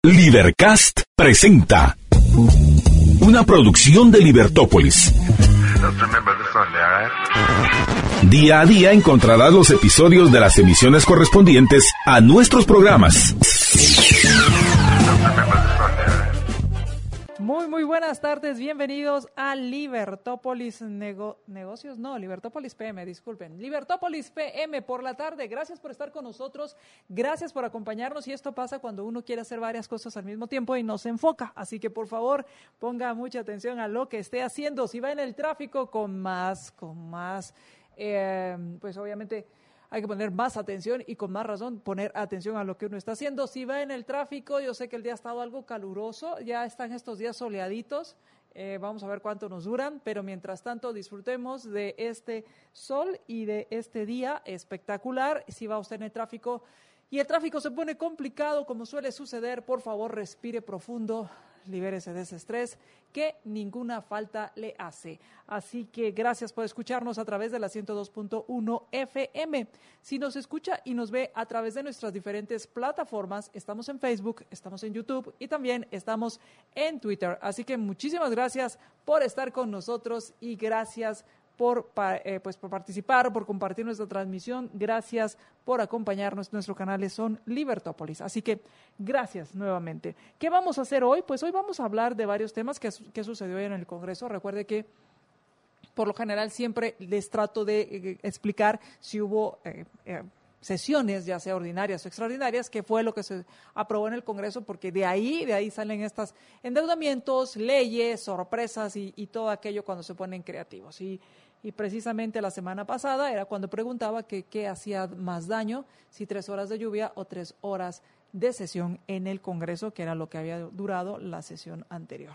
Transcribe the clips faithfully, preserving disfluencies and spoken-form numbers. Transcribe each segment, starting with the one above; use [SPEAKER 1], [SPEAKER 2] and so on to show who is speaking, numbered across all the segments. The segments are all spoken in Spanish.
[SPEAKER 1] Libercast presenta una producción de Libertópolis. Día a día encontrarás los episodios de las emisiones correspondientes a nuestros programas.
[SPEAKER 2] Muy, muy buenas tardes, bienvenidos a Libertópolis Nego- Negocios, no, Libertópolis P M, disculpen, Libertópolis P M por la tarde. Gracias por estar con nosotros, gracias por acompañarnos, y esto pasa cuando uno quiere hacer varias cosas al mismo tiempo y no se enfoca, así que por favor ponga mucha atención a lo que esté haciendo. Si va en el tráfico, con más, con más, eh, pues obviamente hay que poner más atención, y con más razón poner atención a lo que uno está haciendo. Si va en el tráfico, yo sé que el día ha estado algo caluroso, ya están estos días soleaditos, eh, vamos a ver cuánto nos duran, pero mientras tanto disfrutemos de este sol y de este día espectacular. Si va usted en el tráfico y el tráfico se pone complicado, como suele suceder, por favor respire profundo, libérese de ese estrés que ninguna falta le hace. Así que gracias por escucharnos a través de la ciento dos punto uno F M. Si nos escucha y nos ve a través de nuestras diferentes plataformas, estamos en Facebook, estamos en YouTube y también estamos en Twitter. Así que muchísimas gracias por estar con nosotros y gracias por, eh, pues por participar, por compartir nuestra transmisión. Gracias por acompañarnos. Nuestros canales son Libertópolis. Así que gracias nuevamente. ¿Qué vamos a hacer hoy? Pues hoy vamos a hablar de varios temas que, que sucedió en el Congreso. Recuerde que por lo general siempre les trato de eh, explicar si hubo eh, eh, sesiones, ya sea ordinarias o extraordinarias, qué fue lo que se aprobó en el Congreso, porque de ahí, de ahí salen estos endeudamientos, leyes, sorpresas y, y todo aquello cuando se ponen creativos. Y Y precisamente la semana pasada era cuando preguntaba que qué hacía más daño, si tres horas de lluvia o tres horas de sesión en el Congreso, que era lo que había durado la sesión anterior.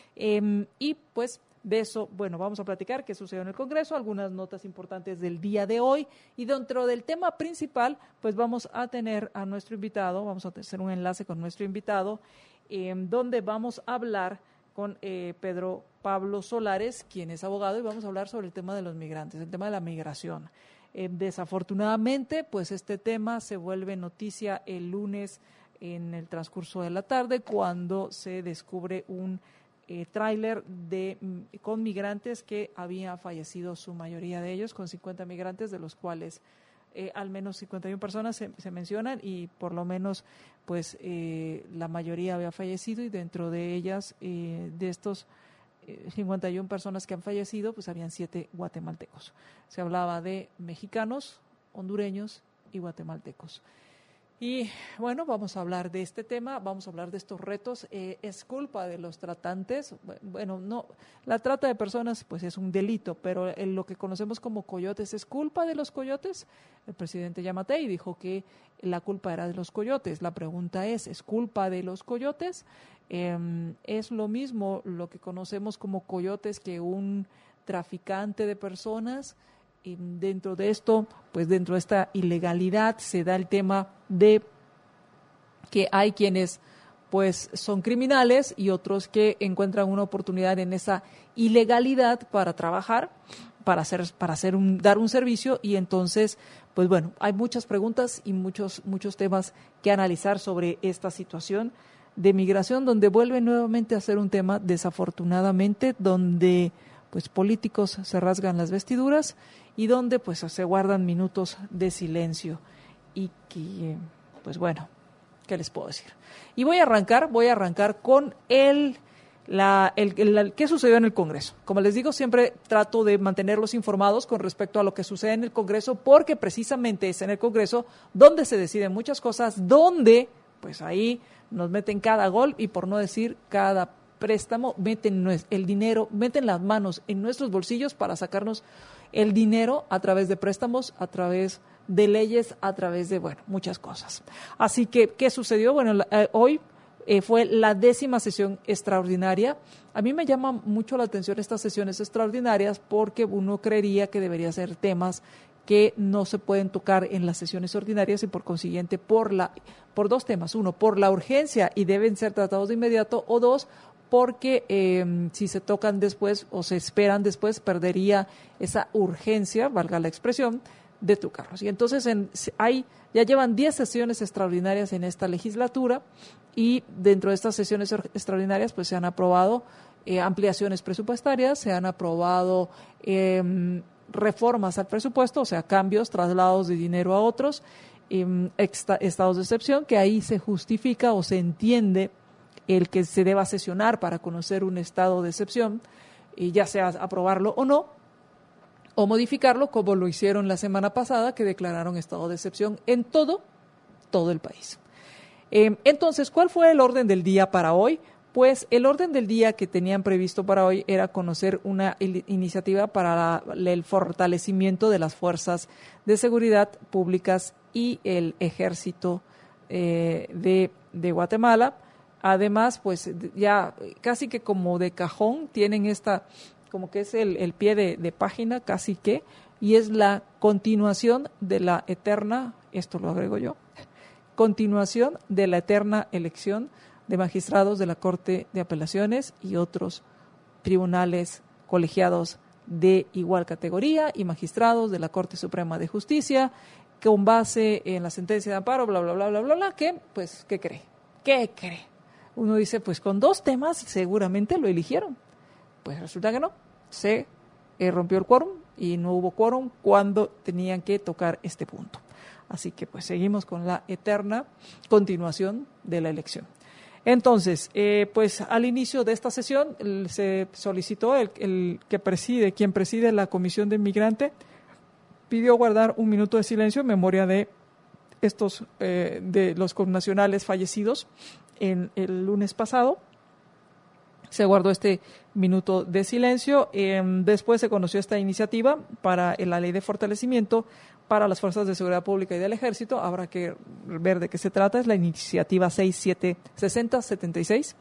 [SPEAKER 2] Eh, y pues de eso, bueno, vamos a platicar qué sucedió en el Congreso, algunas notas importantes del día de hoy, y dentro del tema principal, pues vamos a tener a nuestro invitado, vamos a hacer un enlace con nuestro invitado, eh, donde vamos a hablar con eh, Pedro Pablo Solares, quien es abogado, y vamos a hablar sobre el tema de los migrantes, el tema de la migración. Eh, desafortunadamente, pues este tema se vuelve noticia el lunes en el transcurso de la tarde, cuando se descubre un eh, tráiler de con migrantes que había fallecido su mayoría de ellos, con cincuenta migrantes, de los cuales Eh, al menos cincuenta y una personas se, se mencionan, y por lo menos pues eh, la mayoría había fallecido, y dentro de ellas, eh, de estos eh, cincuenta y una personas que han fallecido, pues habían siete guatemaltecos. Se hablaba de mexicanos, hondureños y guatemaltecos. Y bueno, vamos a hablar de este tema, vamos a hablar de estos retos. Eh, ¿Es culpa de los tratantes? Bueno, no, la trata de personas pues es un delito, pero en lo que conocemos como coyotes, ¿es culpa de los coyotes? El presidente Yamatei dijo que la culpa era de los coyotes. La pregunta es, ¿es culpa de los coyotes? Eh, ¿Es lo mismo lo que conocemos como coyotes que un traficante de personas? Y dentro de esto, pues dentro de esta ilegalidad se da el tema de que hay quienes pues son criminales y otros que encuentran una oportunidad en esa ilegalidad para trabajar, para hacer, para hacer un, dar un servicio. Y entonces, pues bueno, hay muchas preguntas y muchos, muchos temas que analizar sobre esta situación de migración, donde vuelve nuevamente a ser un tema, desafortunadamente, donde pues políticos se rasgan las vestiduras y donde pues se guardan minutos de silencio. Y que, pues bueno, ¿qué les puedo decir? Y voy a arrancar, voy a arrancar con el, la, el, el, el qué sucedió en el Congreso. Como les digo, siempre trato de mantenerlos informados con respecto a lo que sucede en el Congreso, porque precisamente es en el Congreso donde se deciden muchas cosas, donde pues ahí nos meten cada gol, y por no decir cada préstamo, meten el dinero, meten las manos en nuestros bolsillos para sacarnos el dinero a través de préstamos, a través de leyes, a través de, bueno, muchas cosas. Así que, ¿qué sucedió? Bueno, la, eh, hoy eh, fue la décima sesión extraordinaria. A mí me llama mucho la atención estas sesiones extraordinarias, porque uno creería que debería ser temas que no se pueden tocar en las sesiones ordinarias, y por consiguiente por la por dos temas: uno, por la urgencia y deben ser tratados de inmediato, o dos, porque eh, si se tocan después o se esperan después, perdería esa urgencia, valga la expresión, de tu carro. Y entonces en, hay, ya llevan diez sesiones extraordinarias en esta legislatura y dentro de estas sesiones extraordinarias pues se han aprobado eh, ampliaciones presupuestarias, se han aprobado eh, reformas al presupuesto, o sea, cambios, traslados de dinero a otros, eh, exta, estados de excepción, que ahí se justifica o se entiende el que se deba sesionar para conocer un estado de excepción, y ya sea aprobarlo o no, o modificarlo como lo hicieron la semana pasada, que declararon estado de excepción en todo, todo el país. Eh, entonces, ¿cuál fue el orden del día para hoy? Pues el orden del día que tenían previsto para hoy era conocer una il- iniciativa para la, el fortalecimiento de las fuerzas de seguridad públicas y el ejército eh, de, de Guatemala. Además, pues ya casi que como de cajón tienen esta, como que es el, el pie de, de página, casi que, y es la continuación de la eterna, esto lo agrego yo, continuación de la eterna elección de magistrados de la Corte de Apelaciones y otros tribunales colegiados de igual categoría y magistrados de la Corte Suprema de Justicia, con base en la sentencia de amparo, bla, bla, bla, bla, bla, bla, que, pues, ¿qué cree? ¿Qué cree? Uno dice, pues con dos temas seguramente lo eligieron. Pues resulta que no. Se eh, rompió el quórum y no hubo quórum cuando tenían que tocar este punto. Así que pues seguimos con la eterna continuación de la elección. Entonces, eh, pues al inicio de esta sesión el, se solicitó el, el que preside, quien preside la Comisión de Inmigrante, pidió guardar un minuto de silencio en memoria de estos, eh, de los connacionales fallecidos en el lunes pasado. Se guardó este minuto de silencio. Eh, después se conoció esta iniciativa para la ley de fortalecimiento para las fuerzas de seguridad pública y del ejército. Habrá que ver de qué se trata. Es la iniciativa seis siete sesenta setenta y seis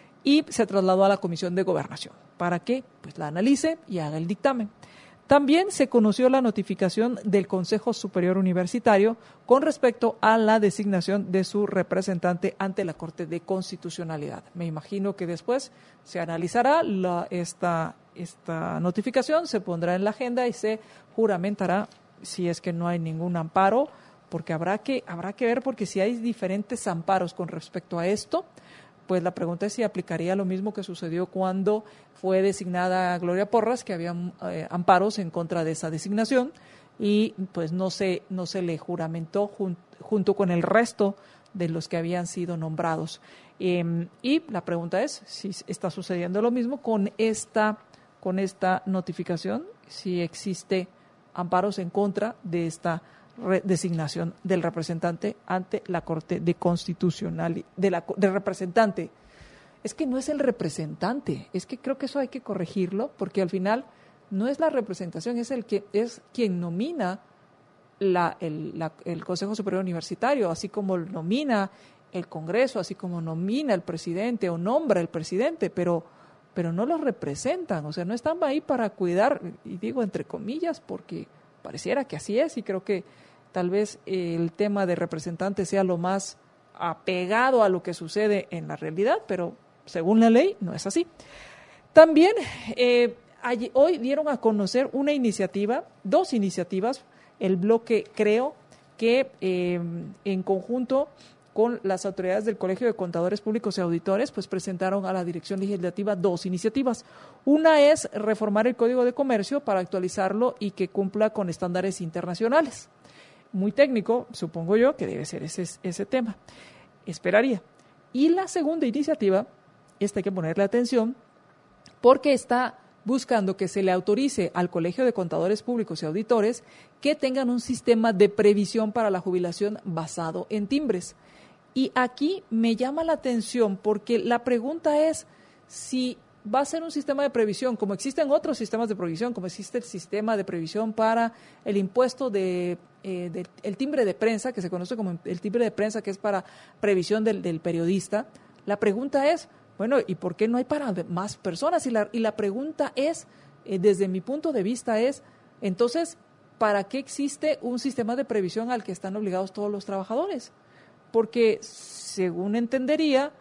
[SPEAKER 2] y se trasladó a la Comisión de Gobernación para que pues la analice y haga el dictamen. También se conoció la notificación del Consejo Superior Universitario con respecto a la designación de su representante ante la Corte de Constitucionalidad. Me imagino que después se analizará la, esta, esta notificación, se pondrá en la agenda y se juramentará si es que no hay ningún amparo, porque habrá que, habrá que ver, porque si hay diferentes amparos con respecto a esto, pues la pregunta es si aplicaría lo mismo que sucedió cuando fue designada Gloria Porras, que había eh, amparos en contra de esa designación y pues no se, no se le juramentó jun, junto con el resto de los que habían sido nombrados. Eh, y la pregunta es si está sucediendo lo mismo con esta, con esta notificación, si existe amparos en contra de esta designación del representante ante la Corte de Constitucionalidad, de la, del representante. Es que no es el representante, es que creo que eso hay que corregirlo, porque al final no es la representación, es el que es quien nomina la, el, la, el Consejo Superior Universitario, así como nomina el Congreso, así como nomina el presidente o nombra el presidente, pero, pero no los representan, o sea, no están ahí para cuidar, y digo entre comillas, porque pareciera que así es, y creo que tal vez el tema de representante sea lo más apegado a lo que sucede en la realidad, pero según la ley no es así. También eh, allí, hoy dieron a conocer una iniciativa, dos iniciativas, el bloque Creo, que eh, en conjunto con las autoridades del Colegio de Contadores Públicos y Auditores, pues presentaron a la Dirección Legislativa dos iniciativas. Una es reformar el Código de Comercio para actualizarlo y que cumpla con estándares internacionales. Muy técnico, supongo yo, que debe ser ese, ese tema. Esperaría. Y la segunda iniciativa, esta hay que ponerle atención, porque está buscando que se le autorice al Colegio de Contadores Públicos y Auditores que tengan un sistema de previsión para la jubilación basado en timbres. Y aquí me llama la atención porque la pregunta es si va a ser un sistema de previsión, como existen otros sistemas de previsión, como existe el sistema de previsión para el impuesto de, eh, de el timbre de prensa, que se conoce como el timbre de prensa, que es para previsión del, del periodista. La pregunta es, bueno, ¿y por qué no hay para más personas? Y la, y la pregunta es, eh, desde mi punto de vista es, entonces, ¿para qué existe un sistema de previsión al que están obligados todos los trabajadores? Porque, según entendería,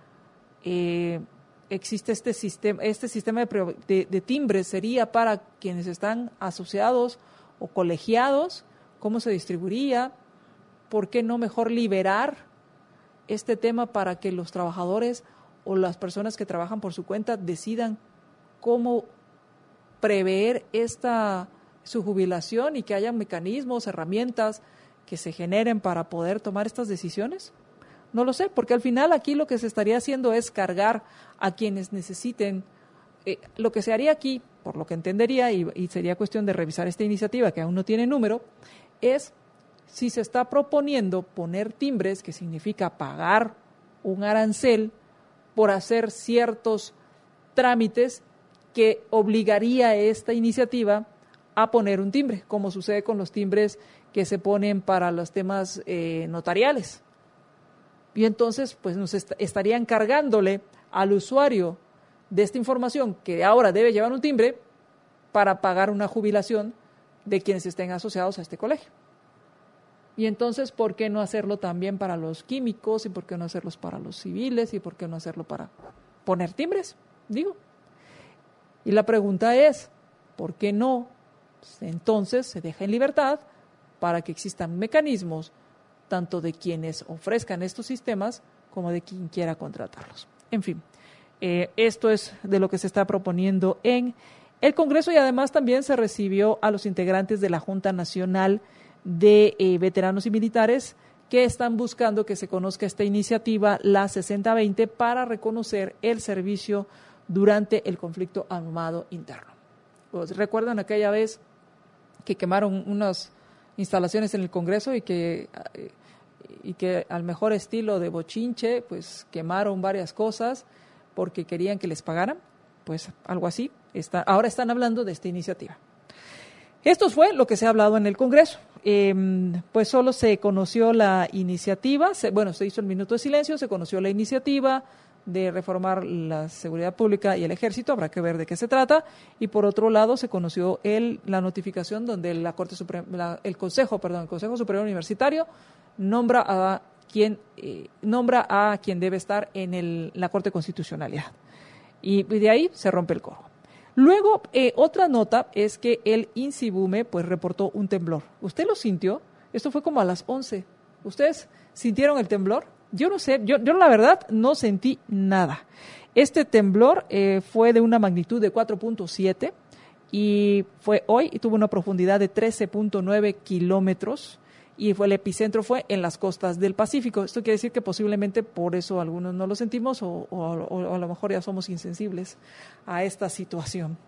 [SPEAKER 2] eh, existe este sistema, este sistema de, de, de timbres sería para quienes están asociados o colegiados cómo se distribuiría, por qué no mejor liberar este tema para que los trabajadores o las personas que trabajan por su cuenta decidan cómo prever esta su jubilación y que haya mecanismos, herramientas que se generen para poder tomar estas decisiones. No lo sé, porque al final aquí lo que se estaría haciendo es cargar a quienes necesiten. Eh, lo que se haría aquí, por lo que entendería, y, y sería cuestión de revisar esta iniciativa que aún no tiene número, es si se está proponiendo poner timbres, que significa pagar un arancel por hacer ciertos trámites que obligaría a esta iniciativa a poner un timbre, como sucede con los timbres que se ponen para los temas eh, notariales. Y entonces, pues nos est- estarían cargándole al usuario de esta información que ahora debe llevar un timbre para pagar una jubilación de quienes estén asociados a este colegio. Y entonces, ¿por qué no hacerlo también para los químicos? ¿Y por qué no hacerlos para los civiles? ¿Y por qué no hacerlo para poner timbres? Digo. Y la pregunta es, ¿por qué no? Entonces se deja en libertad para que existan mecanismos tanto de quienes ofrezcan estos sistemas como de quien quiera contratarlos. En fin, eh, esto es de lo que se está proponiendo en el Congreso y además también se recibió a los integrantes de la Junta Nacional de eh, Veteranos y Militares que están buscando que se conozca esta iniciativa, la sesenta veinte, para reconocer el servicio durante el conflicto armado interno. Pues, ¿recuerdan aquella vez que quemaron unas instalaciones en el Congreso y que, y que al mejor estilo de bochinche, pues quemaron varias cosas porque querían que les pagaran? Pues algo así. Está, ahora están hablando de esta iniciativa. Esto fue lo que se ha hablado en el Congreso. Eh, pues solo se conoció la iniciativa, se, bueno, se hizo el minuto de silencio, se conoció la iniciativa de reformar la seguridad pública y el ejército, habrá que ver de qué se trata, y por otro lado se conoció el, la notificación donde la Corte Suprema, la, el Consejo, perdón, el Consejo Superior Universitario nombra a quien eh, nombra a quien debe estar en el, la Corte de Constitucionalidad. Y, y de ahí se rompe el coro. Luego, eh, otra nota es que el INSIBUME pues reportó un temblor. ¿Usted lo sintió? Esto fue como a las once. ¿Ustedes sintieron el temblor? Yo no sé, yo, yo la verdad no sentí nada. Este temblor eh, fue de una magnitud de cuatro punto siete y fue hoy y tuvo una profundidad de trece punto nueve kilómetros y fue el epicentro fue en las costas del Pacífico. Esto quiere decir que posiblemente por eso algunos no lo sentimos o, o, o a lo mejor ya somos insensibles a esta situación.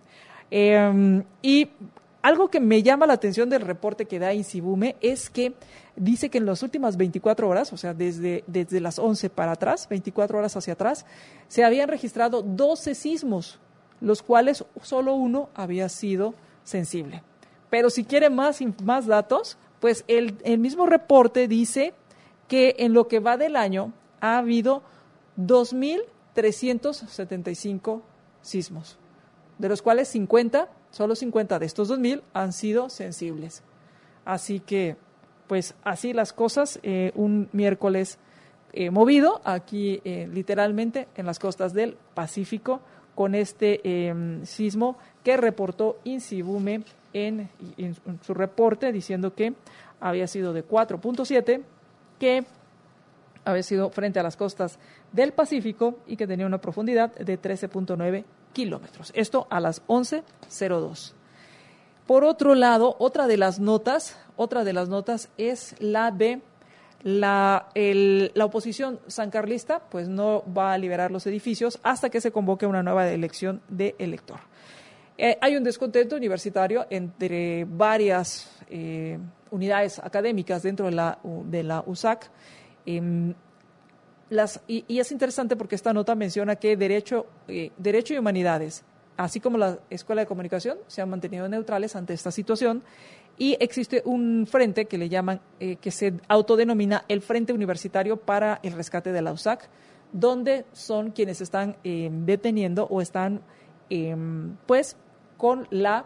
[SPEAKER 2] Eh, y algo que me llama la atención del reporte que da INSIBUME es que dice que en las últimas veinticuatro horas, o sea, desde, desde las once para atrás, veinticuatro horas hacia atrás, se habían registrado doce sismos, los cuales solo uno había sido sensible. Pero si quiere más, más datos, pues el, el mismo reporte dice que en lo que va del año ha habido dos mil trescientos setenta y cinco sismos, de los cuales cincuenta, solo cincuenta de estos dos mil han sido sensibles. Así que, pues así las cosas, eh, un miércoles eh, movido aquí eh, literalmente en las costas del Pacífico con este eh, sismo que reportó INSIBUME en, en su reporte diciendo que había sido de cuatro punto siete, que había sido frente a las costas del Pacífico y que tenía una profundidad de trece punto nueve kilómetros. Esto a las once cero dos. Por otro lado, otra de las notas, otra de las notas es la de la, el, la oposición sancarlista, pues no va a liberar los edificios hasta que se convoque una nueva elección de elector. Eh, hay un descontento universitario entre varias eh, unidades académicas dentro de la, de la U S A C. Eh, las, y, y es interesante porque esta nota menciona que Derecho, eh, Derecho y Humanidades, así como la Escuela de Comunicación, se han mantenido neutrales ante esta situación y existe un frente que le llaman, eh, que se autodenomina el Frente Universitario para el Rescate de la U S A C, donde son quienes están eh, deteniendo o están, eh, pues, con la,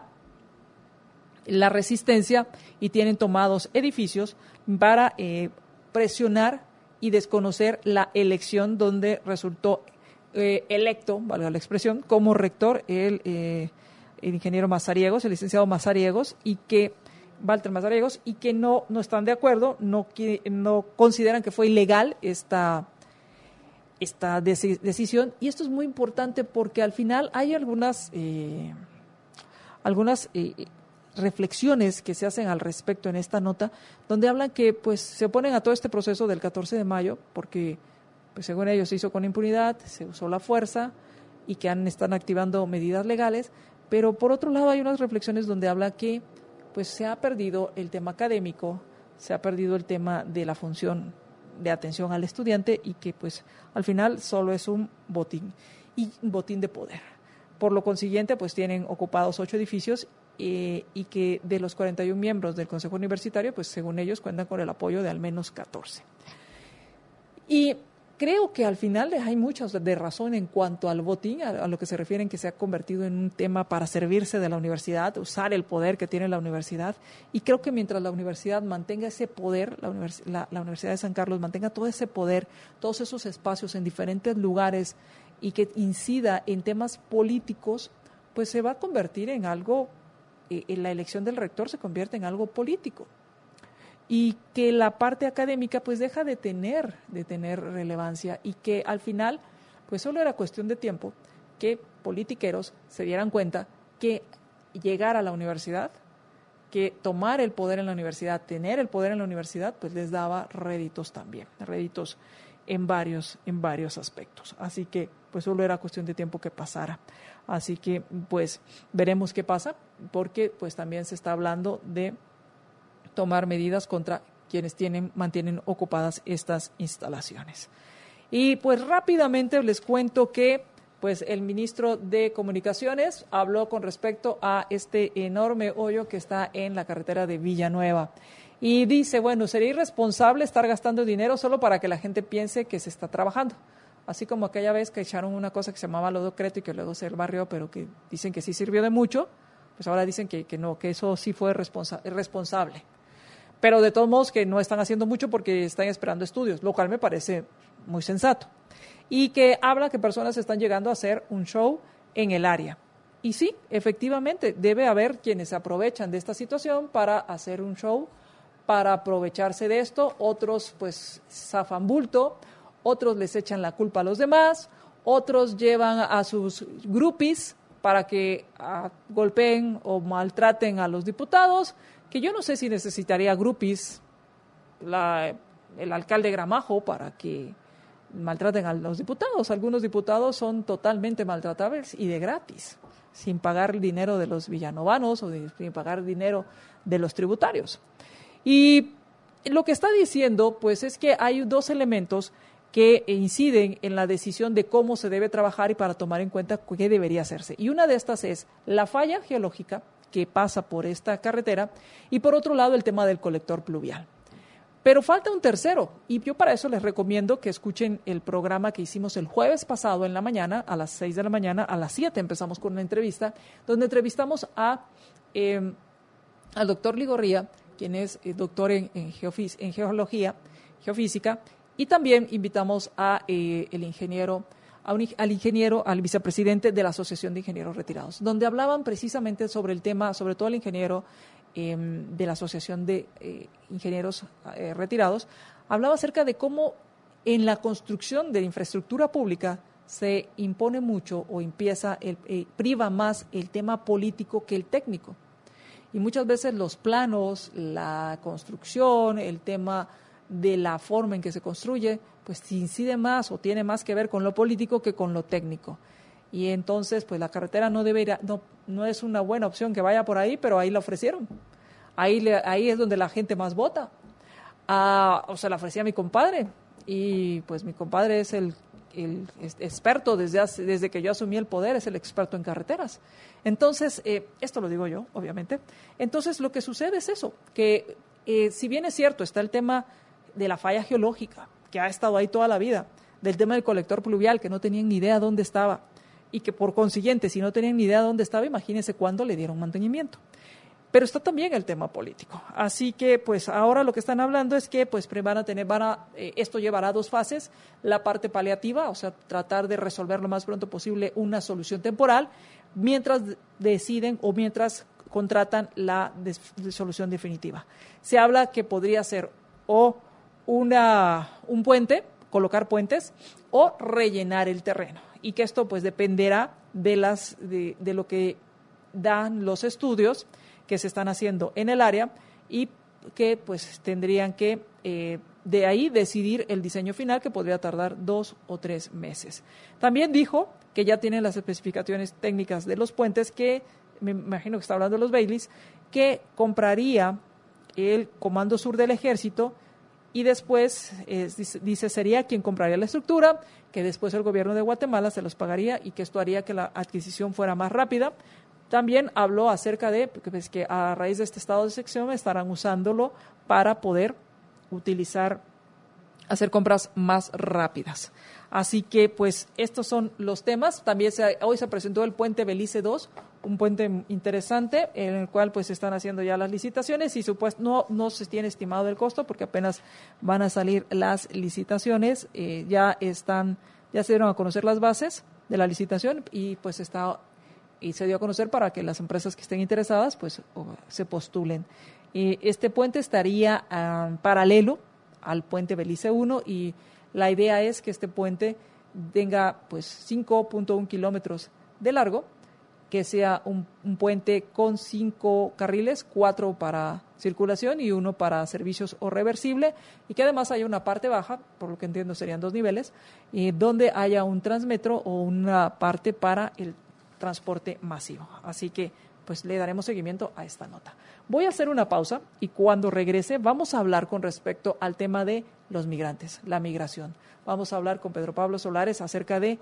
[SPEAKER 2] la resistencia y tienen tomados edificios para eh, presionar y desconocer la elección donde resultó eh, electo, valga la expresión, como rector el, eh, el ingeniero Mazariegos, el licenciado Mazariegos, y que Walter Mazariegos, y que no, no están de acuerdo, no, que, no consideran que fue ilegal esta, esta deci- decisión. Y esto es muy importante porque al final hay algunas, eh, algunas eh, reflexiones que se hacen al respecto en esta nota, donde hablan que pues se oponen a todo este proceso del catorce de mayo, porque pues según ellos se hizo con impunidad, se usó la fuerza y que han, están activando medidas legales, pero por otro lado hay unas reflexiones donde habla que pues se ha perdido el tema académico, se ha perdido el tema de la función de atención al estudiante y que pues al final solo es un botín y un botín de poder. Por lo consiguiente, pues tienen ocupados ocho edificios eh, y que de los cuarenta y uno miembros del Consejo Universitario, pues según ellos cuentan con el apoyo de al menos catorce. Y creo que al final hay muchas de razón en cuanto al botín, a, a lo que se refiere en que se ha convertido en un tema para servirse de la universidad, usar el poder que tiene la universidad. Y creo que mientras la universidad mantenga ese poder, la, univers la, la Universidad de San Carlos mantenga todo ese poder, todos esos espacios en diferentes lugares y que incida en temas políticos, pues se va a convertir en algo, eh, en la elección del rector se convierte en algo político. Y que la parte académica pues deja de tener, de tener relevancia y que al final pues solo era cuestión de tiempo que politiqueros se dieran cuenta que llegar a la universidad, que tomar el poder en la universidad, tener el poder en la universidad, pues les daba réditos también, réditos en varios, en varios aspectos. Así que pues solo era cuestión de tiempo que pasara. Así que pues veremos qué pasa, porque pues también se está hablando de tomar medidas contra quienes tienen, mantienen ocupadas estas instalaciones. Y pues rápidamente les cuento que pues el ministro de Comunicaciones habló con respecto a este enorme hoyo que está en la carretera de Villanueva. Y dice, bueno, sería irresponsable estar gastando dinero solo para que la gente piense que se está trabajando. Así como aquella vez que echaron una cosa que se llamaba lodo Creto y que luego se barrió, pero que dicen que sí sirvió de mucho, pues ahora dicen que, que no, que eso sí fue responsa- irresponsable. Pero de todos modos que no están haciendo mucho porque están esperando estudios, lo cual me parece muy sensato. Y que habla que personas están llegando a hacer un show en el área. Y sí, efectivamente, debe haber quienes se aprovechan de esta situación para hacer un show, para aprovecharse de esto. Otros pues zafan bulto, otros les echan la culpa a los demás, otros llevan a sus groupies para que uh, golpeen o maltraten a los diputados, que yo no sé si necesitaría groupies la, el alcalde Gramajo para que maltraten a los diputados. Algunos diputados son totalmente maltratables y de gratis, sin pagar el dinero de los villanovanos o de, sin pagar dinero de los tributarios. Y lo que está diciendo, pues, es que hay dos elementos que inciden en la decisión de cómo se debe trabajar y para tomar en cuenta qué debería hacerse. Y una de estas es la falla geológica que pasa por esta carretera y por otro lado el tema del colector pluvial. Pero falta un tercero y yo para eso les recomiendo que escuchen el programa que hicimos el jueves pasado en la mañana, a las seis de la mañana, a las siete empezamos con una entrevista, donde entrevistamos a, eh, al doctor Ligorría, quien es eh, doctor en, en, geofis, en geología, geofísica, y también invitamos a eh, el ingeniero A un, al ingeniero, al vicepresidente de la Asociación de Ingenieros Retirados, donde hablaban precisamente sobre el tema, sobre todo el ingeniero eh, de la Asociación de eh, Ingenieros eh, Retirados, hablaba acerca de cómo en la construcción de infraestructura pública se impone mucho o empieza, el, eh, priva más el tema político que el técnico. Y muchas veces los planos, la construcción, el tema de la forma en que se construye, pues incide más o tiene más que ver con lo político que con lo técnico. Y entonces, pues la carretera no debería, no, no es una buena opción que vaya por ahí, pero ahí la ofrecieron. Ahí, le, ahí es donde la gente más vota. Ah, o sea, la ofrecía mi compadre. Y pues mi compadre es el, el experto desde, hace, desde que yo asumí el poder, es el experto en carreteras. Entonces, eh, esto lo digo yo, obviamente. Entonces, lo que sucede es eso, que eh, si bien es cierto, está el tema de la falla geológica, que ha estado ahí toda la vida, del tema del colector pluvial, que no tenían ni idea dónde estaba, y que por consiguiente, si no tenían ni idea dónde estaba, imagínense cuándo le dieron mantenimiento. Pero está también el tema político. Así que, pues, ahora lo que están hablando es que, pues, van a tener, van a, eh, esto llevará a dos fases, la parte paliativa, o sea, tratar de resolver lo más pronto posible una solución temporal, mientras deciden o mientras contratan la solución definitiva. Se habla que podría ser o una, un puente, colocar puentes, o rellenar el terreno, y que esto pues dependerá de, las, de, de lo que dan los estudios que se están haciendo en el área y que pues tendrían que eh, de ahí decidir el diseño final, que podría tardar dos o tres meses. También dijo que ya tienen las especificaciones técnicas de los puentes, que me imagino que está hablando de los Baileys, que compraría el Comando Sur del Ejército, y después, eh, dice, dice, sería quien compraría la estructura, que después el gobierno de Guatemala se los pagaría y que esto haría que la adquisición fuera más rápida. También habló acerca de pues, que a raíz de este estado de excepción estarán usándolo para poder utilizar, hacer compras más rápidas. Así que, pues, estos son los temas. También se, hoy se presentó el puente Belice dos, un puente interesante en el cual pues se están haciendo ya las licitaciones y supuesto no no se tiene estimado el costo porque apenas van a salir las licitaciones. Eh, ya están ya se dieron a conocer las bases de la licitación y pues está y se dio a conocer para que las empresas que estén interesadas pues o, se postulen. Y este puente estaría uh, paralelo al puente Belice uno y la idea es que este puente tenga pues cinco punto uno kilómetros de largo, que sea un, un puente con cinco carriles, cuatro para circulación y uno para servicios o reversible, y que además haya una parte baja, por lo que entiendo serían dos niveles, y donde haya un transmetro o una parte para el transporte masivo. Así que pues le daremos seguimiento a esta nota. Voy a hacer una pausa y cuando regrese vamos a hablar con respecto al tema de los migrantes, la migración. Vamos a hablar con Pedro Pablo Solares acerca de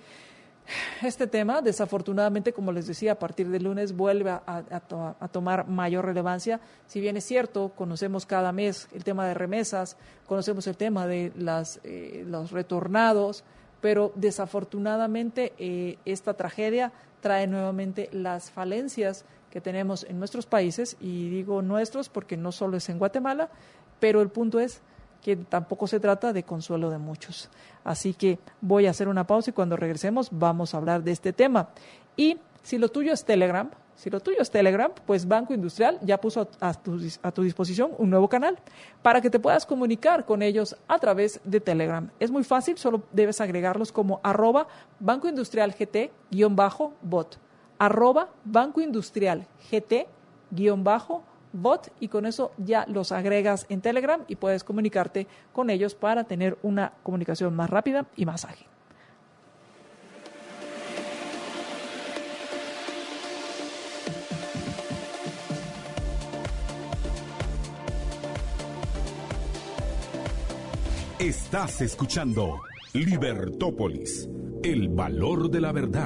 [SPEAKER 2] este tema. Desafortunadamente, como les decía, a partir del lunes vuelve a, a, to, a tomar mayor relevancia. Si bien es cierto, conocemos cada mes el tema de remesas, conocemos el tema de las, eh, los retornados, pero desafortunadamente eh, esta tragedia trae nuevamente las falencias que tenemos en nuestros países, y digo nuestros porque no solo es en Guatemala, pero el punto es que tampoco se trata de consuelo de muchos. Así que voy a hacer una pausa y cuando regresemos vamos a hablar de este tema. Y si lo tuyo es Telegram, si lo tuyo es Telegram, pues Banco Industrial ya puso a tu, a tu disposición un nuevo canal para que te puedas comunicar con ellos a través de Telegram. Es muy fácil, solo debes agregarlos como arroba Banco Industrial G T guión bajo bot, arroba Banco Industrial G T guión bajo bot, y con eso ya los agregas en Telegram y puedes comunicarte con ellos para tener una comunicación más rápida y más ágil.
[SPEAKER 1] Estás escuchando Libertópolis, el valor de la verdad.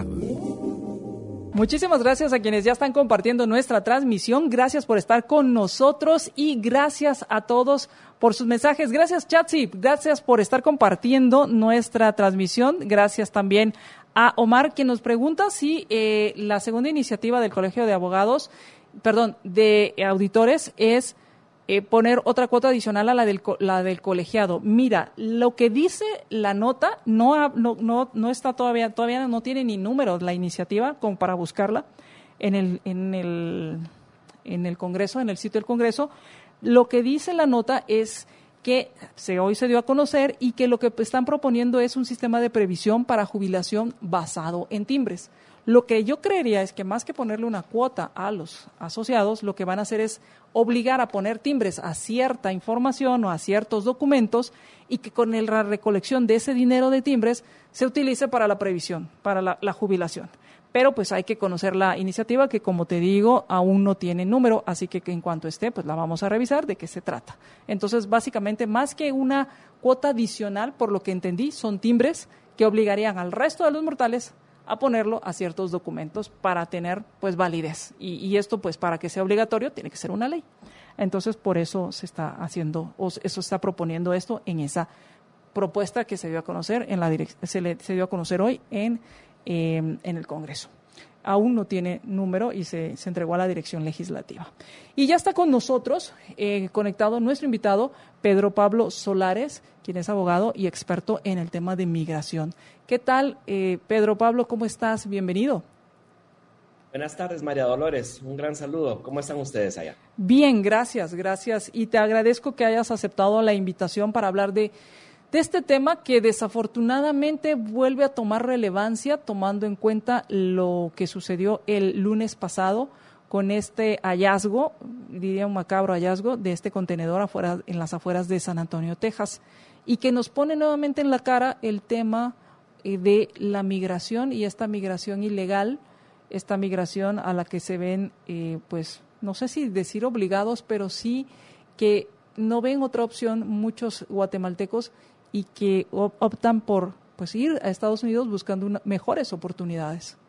[SPEAKER 2] Muchísimas gracias a quienes ya están compartiendo nuestra transmisión. Gracias por estar con nosotros y gracias a todos por sus mensajes. Gracias, Chatsi. Gracias por estar compartiendo nuestra transmisión. Gracias también a Omar, quien nos pregunta si eh, la segunda iniciativa del Colegio de Abogados, perdón, de auditores es Eh, poner otra cuota adicional a la del, la del colegiado. Mira, lo que dice la nota no, no, no, no está todavía, todavía no tiene ni número la iniciativa como para buscarla en el, en el, en el Congreso, en el sitio del Congreso. Lo que dice la nota es que se, hoy se dio a conocer y que lo que están proponiendo es un sistema de previsión para jubilación basado en timbres. Lo que yo creería es que más que ponerle una cuota a los asociados, lo que van a hacer es obligar a poner timbres a cierta información o a ciertos documentos y que con la recolección de ese dinero de timbres se utilice para la previsión, para la, la jubilación. Pero pues hay que conocer la iniciativa que, como te digo, aún no tiene número, así que, que en cuanto esté, pues la vamos a revisar de qué se trata. Entonces, básicamente, más que una cuota adicional, por lo que entendí, son timbres que obligarían al resto de los mortales a ponerlo a ciertos documentos para tener pues validez. Y, y esto pues para que sea obligatorio tiene que ser una ley. Entonces por eso se está haciendo, o eso está proponiendo esto en esa propuesta que se dio a conocer en la direc- se, le, se dio a conocer hoy en, eh, en el Congreso. Aún no tiene número y se, se entregó a la dirección legislativa. Y ya está con nosotros, eh, conectado nuestro invitado, Pedro Pablo Solares, quien es abogado y experto en el tema de migración. ¿Qué tal, eh, Pedro Pablo? ¿Cómo estás? Bienvenido.
[SPEAKER 3] Buenas tardes, María Dolores. Un gran saludo. ¿Cómo están ustedes allá?
[SPEAKER 2] Bien, gracias, gracias. Y te agradezco que hayas aceptado la invitación para hablar de, de este tema que desafortunadamente vuelve a tomar relevancia, tomando en cuenta lo que sucedió el lunes pasado con este hallazgo, diría un macabro hallazgo, de este contenedor afuera, en las afueras de San Antonio, Texas, y que nos pone nuevamente en la cara el tema eh, de la migración y esta migración ilegal, esta migración a la que se ven, eh, pues, no sé si decir obligados, pero sí que no ven otra opción muchos guatemaltecos y que optan por, pues, ir a Estados Unidos buscando una, mejores oportunidades.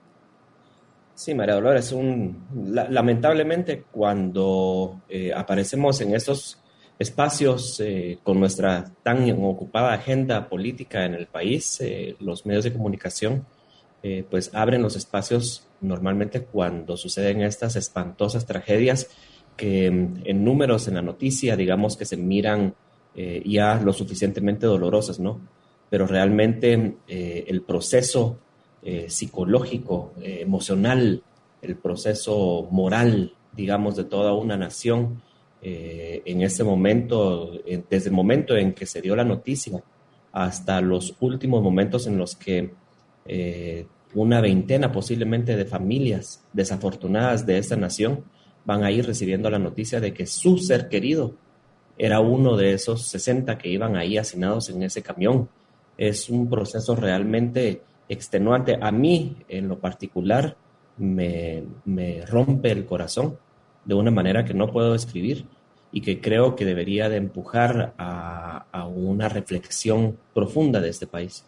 [SPEAKER 3] Sí, María Dolores, un, la, lamentablemente cuando eh, aparecemos en estos espacios eh, con nuestra tan ocupada agenda política en el país, eh, los medios de comunicación eh, pues abren los espacios normalmente cuando suceden estas espantosas tragedias que en números en la noticia, digamos que se miran eh, ya lo suficientemente dolorosas, ¿no? Pero realmente eh, el proceso eh, psicológico, eh, emocional, el proceso moral, digamos, de toda una nación, eh, en este momento, eh, desde el momento en que se dio la noticia hasta los últimos momentos en los que eh, una veintena posiblemente de familias desafortunadas de esta nación van a ir recibiendo la noticia de que su ser querido era uno de esos sesenta que iban ahí hacinados en ese camión. Es un proceso realmente extenuante. A mí, en lo particular, me, me rompe el corazón de una manera que no puedo describir y que creo que debería de empujar a, a una reflexión profunda de este país.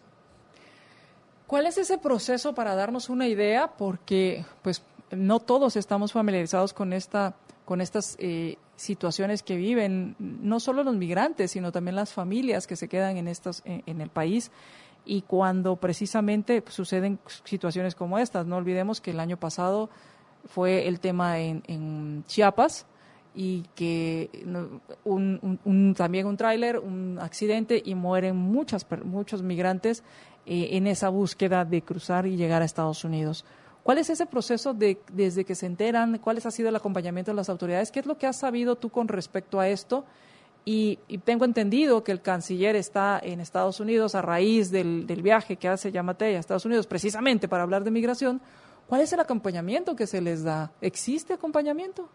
[SPEAKER 2] ¿Cuál es ese proceso para darnos una idea? Porque, pues, no todos estamos familiarizados con esta, con estas eh, situaciones que viven, no solo los migrantes, sino también las familias que se quedan en estos, en, en el país. Y cuando precisamente pues, suceden situaciones como estas, no olvidemos que el año pasado fue el tema en, en Chiapas y que un, un, un, también un tráiler, un accidente y mueren muchas, muchos migrantes eh, en esa búsqueda de cruzar y llegar a Estados Unidos. ¿Cuál es ese proceso de, desde que se enteran? ¿Cuál ha sido el acompañamiento de las autoridades? ¿Qué es lo que has sabido tú con respecto a esto? Y, y tengo entendido que el canciller está en Estados Unidos a raíz del, del viaje que hace Yamatei a Estados Unidos precisamente para hablar de migración. ¿Cuál es el acompañamiento que se les da? ¿Existe acompañamiento?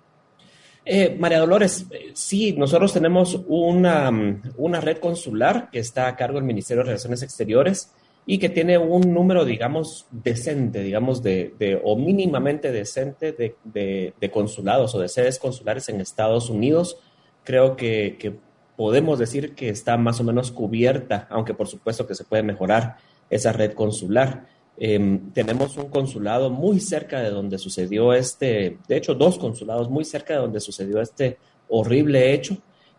[SPEAKER 3] Eh, María Dolores, eh, sí, nosotros tenemos una, una red consular que está a cargo del Ministerio de Relaciones Exteriores y que tiene un número, digamos, decente, digamos, de, de o mínimamente decente de, de, de consulados o de sedes consulares en Estados Unidos. Creo que, que podemos decir que está más o menos cubierta, aunque por supuesto que se puede mejorar esa red consular. Eh, tenemos un consulado muy cerca de donde sucedió este, de hecho dos consulados muy cerca de donde sucedió este horrible hecho,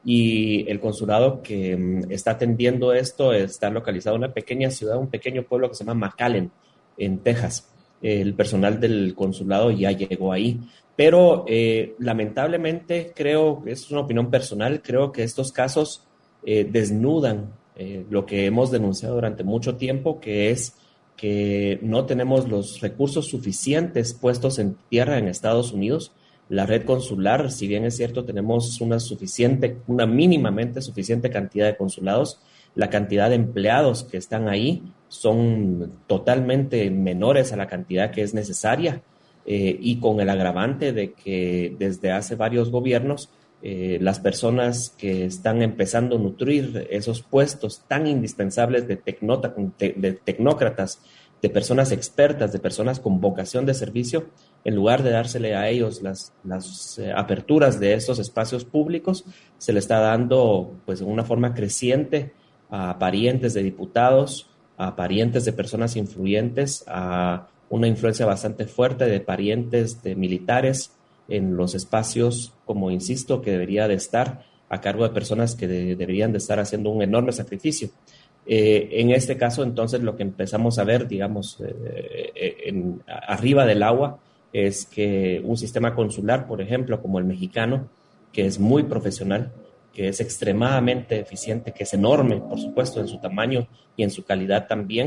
[SPEAKER 3] y el consulado que um, está atendiendo esto está localizado en una pequeña ciudad, un pequeño pueblo que se llama McAllen, en Texas. El personal del consulado ya llegó ahí. Pero eh, lamentablemente creo, es una opinión personal, creo que estos casos eh, desnudan eh, lo que hemos denunciado durante mucho tiempo, que es que no tenemos los recursos suficientes puestos en tierra en Estados Unidos. La red consular, si bien es cierto, tenemos una suficiente, una mínimamente suficiente cantidad de consulados, la cantidad de empleados que están ahí son totalmente menores a la cantidad que es necesaria. Eh, y con el agravante de que desde hace varios gobiernos eh, las personas que están empezando a nutrir esos puestos tan indispensables de, tecnota, de tecnócratas, de personas expertas, de personas con vocación de servicio, en lugar de dársele a ellos las, las eh, aperturas de estos espacios públicos, se le está dando pues de una forma creciente a parientes de diputados, a parientes de personas influyentes, a una influencia bastante fuerte de parientes de militares en los espacios, como insisto, que debería de estar a cargo de personas que de, deberían de estar haciendo un enorme sacrificio. Eh, en este caso, entonces, lo que empezamos a ver, digamos, eh, en, arriba del agua, es que un sistema consular, por ejemplo, como el mexicano, que es muy profesional, que es extremadamente eficiente, que es enorme, por supuesto, en su tamaño y en su calidad también,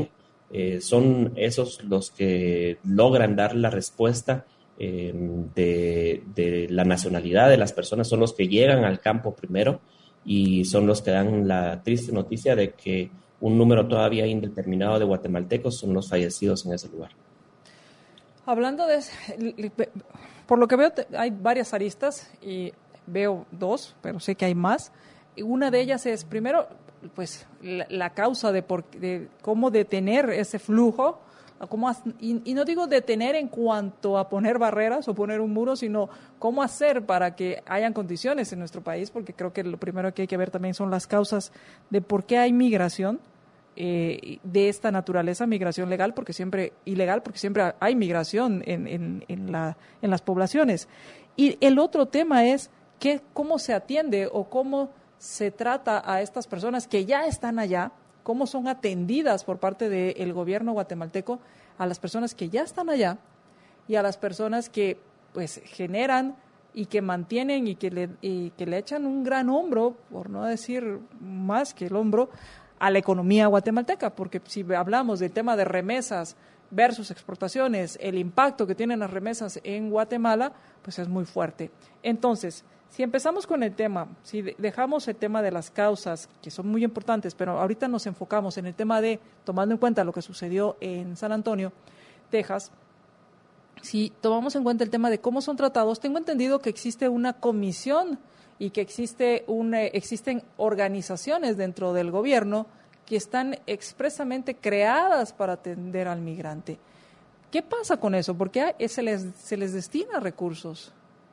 [SPEAKER 3] Eh, son esos los que logran dar la respuesta eh, de, de la nacionalidad de las personas, son los que llegan al campo primero y son los que dan la triste noticia de que un número todavía indeterminado de guatemaltecos son los fallecidos en ese lugar.
[SPEAKER 2] Hablando de, por lo que veo, hay varias aristas y veo dos, pero sé que hay más. Una de ellas es, primero, pues la, la causa de, por, de cómo detener ese flujo, cómo, y, y no digo detener en cuanto a poner barreras o poner un muro, sino cómo hacer para que hayan condiciones en nuestro país, porque creo que lo primero que hay que ver también son las causas de por qué hay migración eh, de esta naturaleza, migración legal, porque siempre ilegal, porque siempre hay migración en, en, en, la, en las poblaciones. Y el otro tema es que, cómo se atiende o cómo se trata a estas personas que ya están allá, cómo son atendidas por parte del gobierno guatemalteco a las personas que ya están allá y a las personas que pues generan y que mantienen y que le, y que le echan un gran hombro, por no decir más que el hombro, a la economía guatemalteca, porque si hablamos del tema de remesas versus exportaciones, el impacto que tienen las remesas en Guatemala, pues es muy fuerte. Entonces, si empezamos con el tema, si dejamos el tema de las causas, que son muy importantes, pero ahorita nos enfocamos en el tema de, tomando en cuenta lo que sucedió en San Antonio, Texas, si tomamos en cuenta el tema de cómo son tratados, tengo entendido que existe una comisión y que existe una, existen organizaciones dentro del gobierno que están expresamente creadas para atender al migrante. ¿Qué pasa con eso? ¿Por qué se les, se les destina recursos?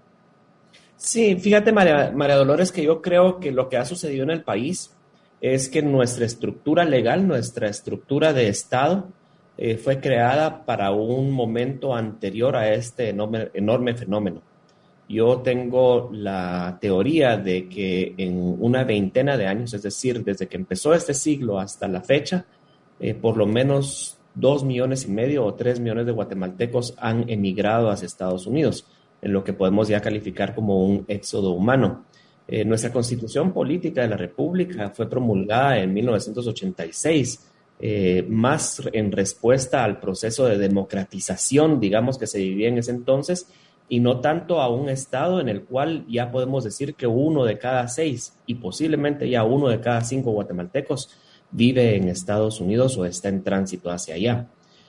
[SPEAKER 3] Sí, fíjate, María, María Dolores, que yo creo que lo que ha sucedido en el país es que nuestra estructura legal, nuestra estructura de Estado, eh, fue creada para un momento anterior a este enorme, enorme fenómeno. Yo tengo la teoría de que en una veintena de años, es decir, desde que empezó este siglo hasta la fecha, eh, por lo menos dos millones y medio o tres millones de guatemaltecos han emigrado hacia Estados Unidos, en lo que podemos ya calificar como un éxodo humano. Eh, nuestra Constitución Política de la República fue promulgada en mil novecientos ochenta y seis, eh, más en respuesta al proceso de democratización, digamos, que se vivía en ese entonces, y no tanto a un estado en el cual ya podemos decir que uno de cada seis y posiblemente ya uno de cada cinco guatemaltecos vive en Estados Unidos o está en tránsito hacia allá.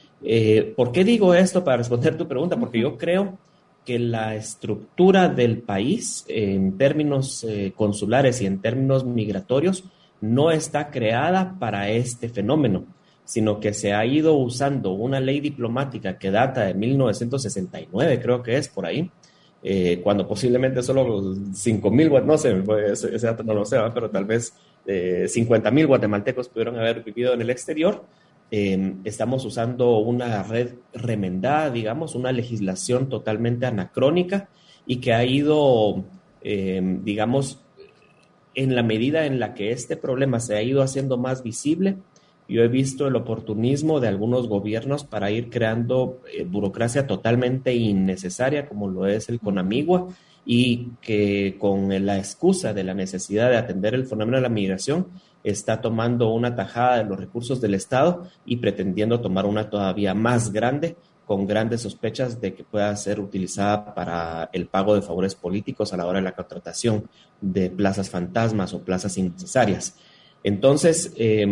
[SPEAKER 3] Eh, ¿Por qué digo esto para responder tu pregunta? Porque yo creo que la estructura del país en términos eh, consulares y en términos migratorios no está creada para este fenómeno, sino que se ha ido usando una ley diplomática que data de mil novecientos sesenta y nueve, creo que es por ahí, eh, cuando posiblemente solo cinco mil, no sé, ese, ese dato no lo sé, pero tal vez eh, cincuenta mil guatemaltecos pudieron haber vivido en el exterior. Eh, estamos usando una red remendada, digamos, una legislación totalmente anacrónica y que ha ido, eh, digamos, en la medida en la que este problema se ha ido haciendo más visible, yo he visto el oportunismo de algunos gobiernos para ir creando eh, burocracia totalmente innecesaria, como lo es el CONAMIGUA, y que con la excusa de la necesidad de atender el fenómeno de la migración, está tomando una tajada de los recursos del Estado y pretendiendo tomar una todavía más grande, con grandes sospechas de que pueda ser utilizada para el pago de favores políticos a la hora de la contratación de plazas fantasmas o plazas innecesarias. Entonces, eh,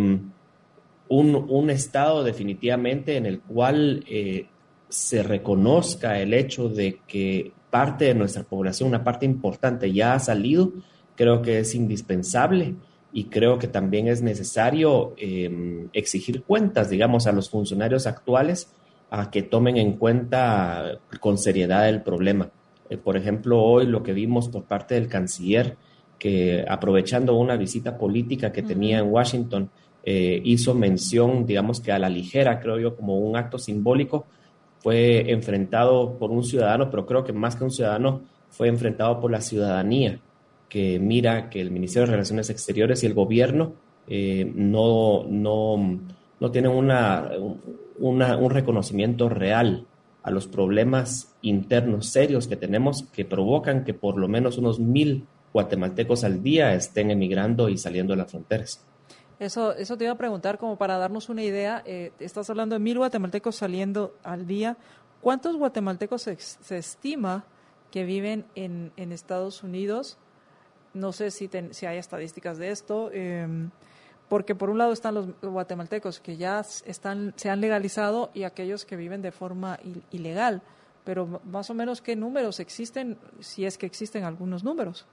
[SPEAKER 3] un, un Estado definitivamente en el cual eh, se reconozca el hecho de que parte de nuestra población, una parte importante, ya ha salido, creo que es indispensable. Y creo que también es necesario eh, exigir cuentas, digamos, a los funcionarios actuales a que tomen en cuenta con seriedad el problema. Eh, por ejemplo, hoy lo que vimos por parte del canciller, que aprovechando una visita política que uh-huh. tenía en Washington, eh, hizo mención, digamos que a la ligera, creo yo, como un acto simbólico, fue enfrentado por un ciudadano, pero creo que más que un ciudadano, fue enfrentado por la ciudadanía, que mira que el Ministerio de Relaciones Exteriores y el gobierno eh, no, no, no tienen una, una, un reconocimiento real a los problemas internos serios que tenemos, que provocan que por lo menos unos mil guatemaltecos al día estén emigrando y saliendo de las fronteras.
[SPEAKER 2] Eso, eso te iba a preguntar como para darnos una idea. Eh, estás hablando de mil guatemaltecos saliendo al día. ¿Cuántos guatemaltecos se, se estima que viven en, en Estados Unidos? No sé si, ten, si hay estadísticas de esto, eh, porque por un lado están los guatemaltecos que ya están, se han legalizado y aquellos que viven de forma il, ilegal. Pero más o menos, ¿qué números existen, si es que existen algunos números?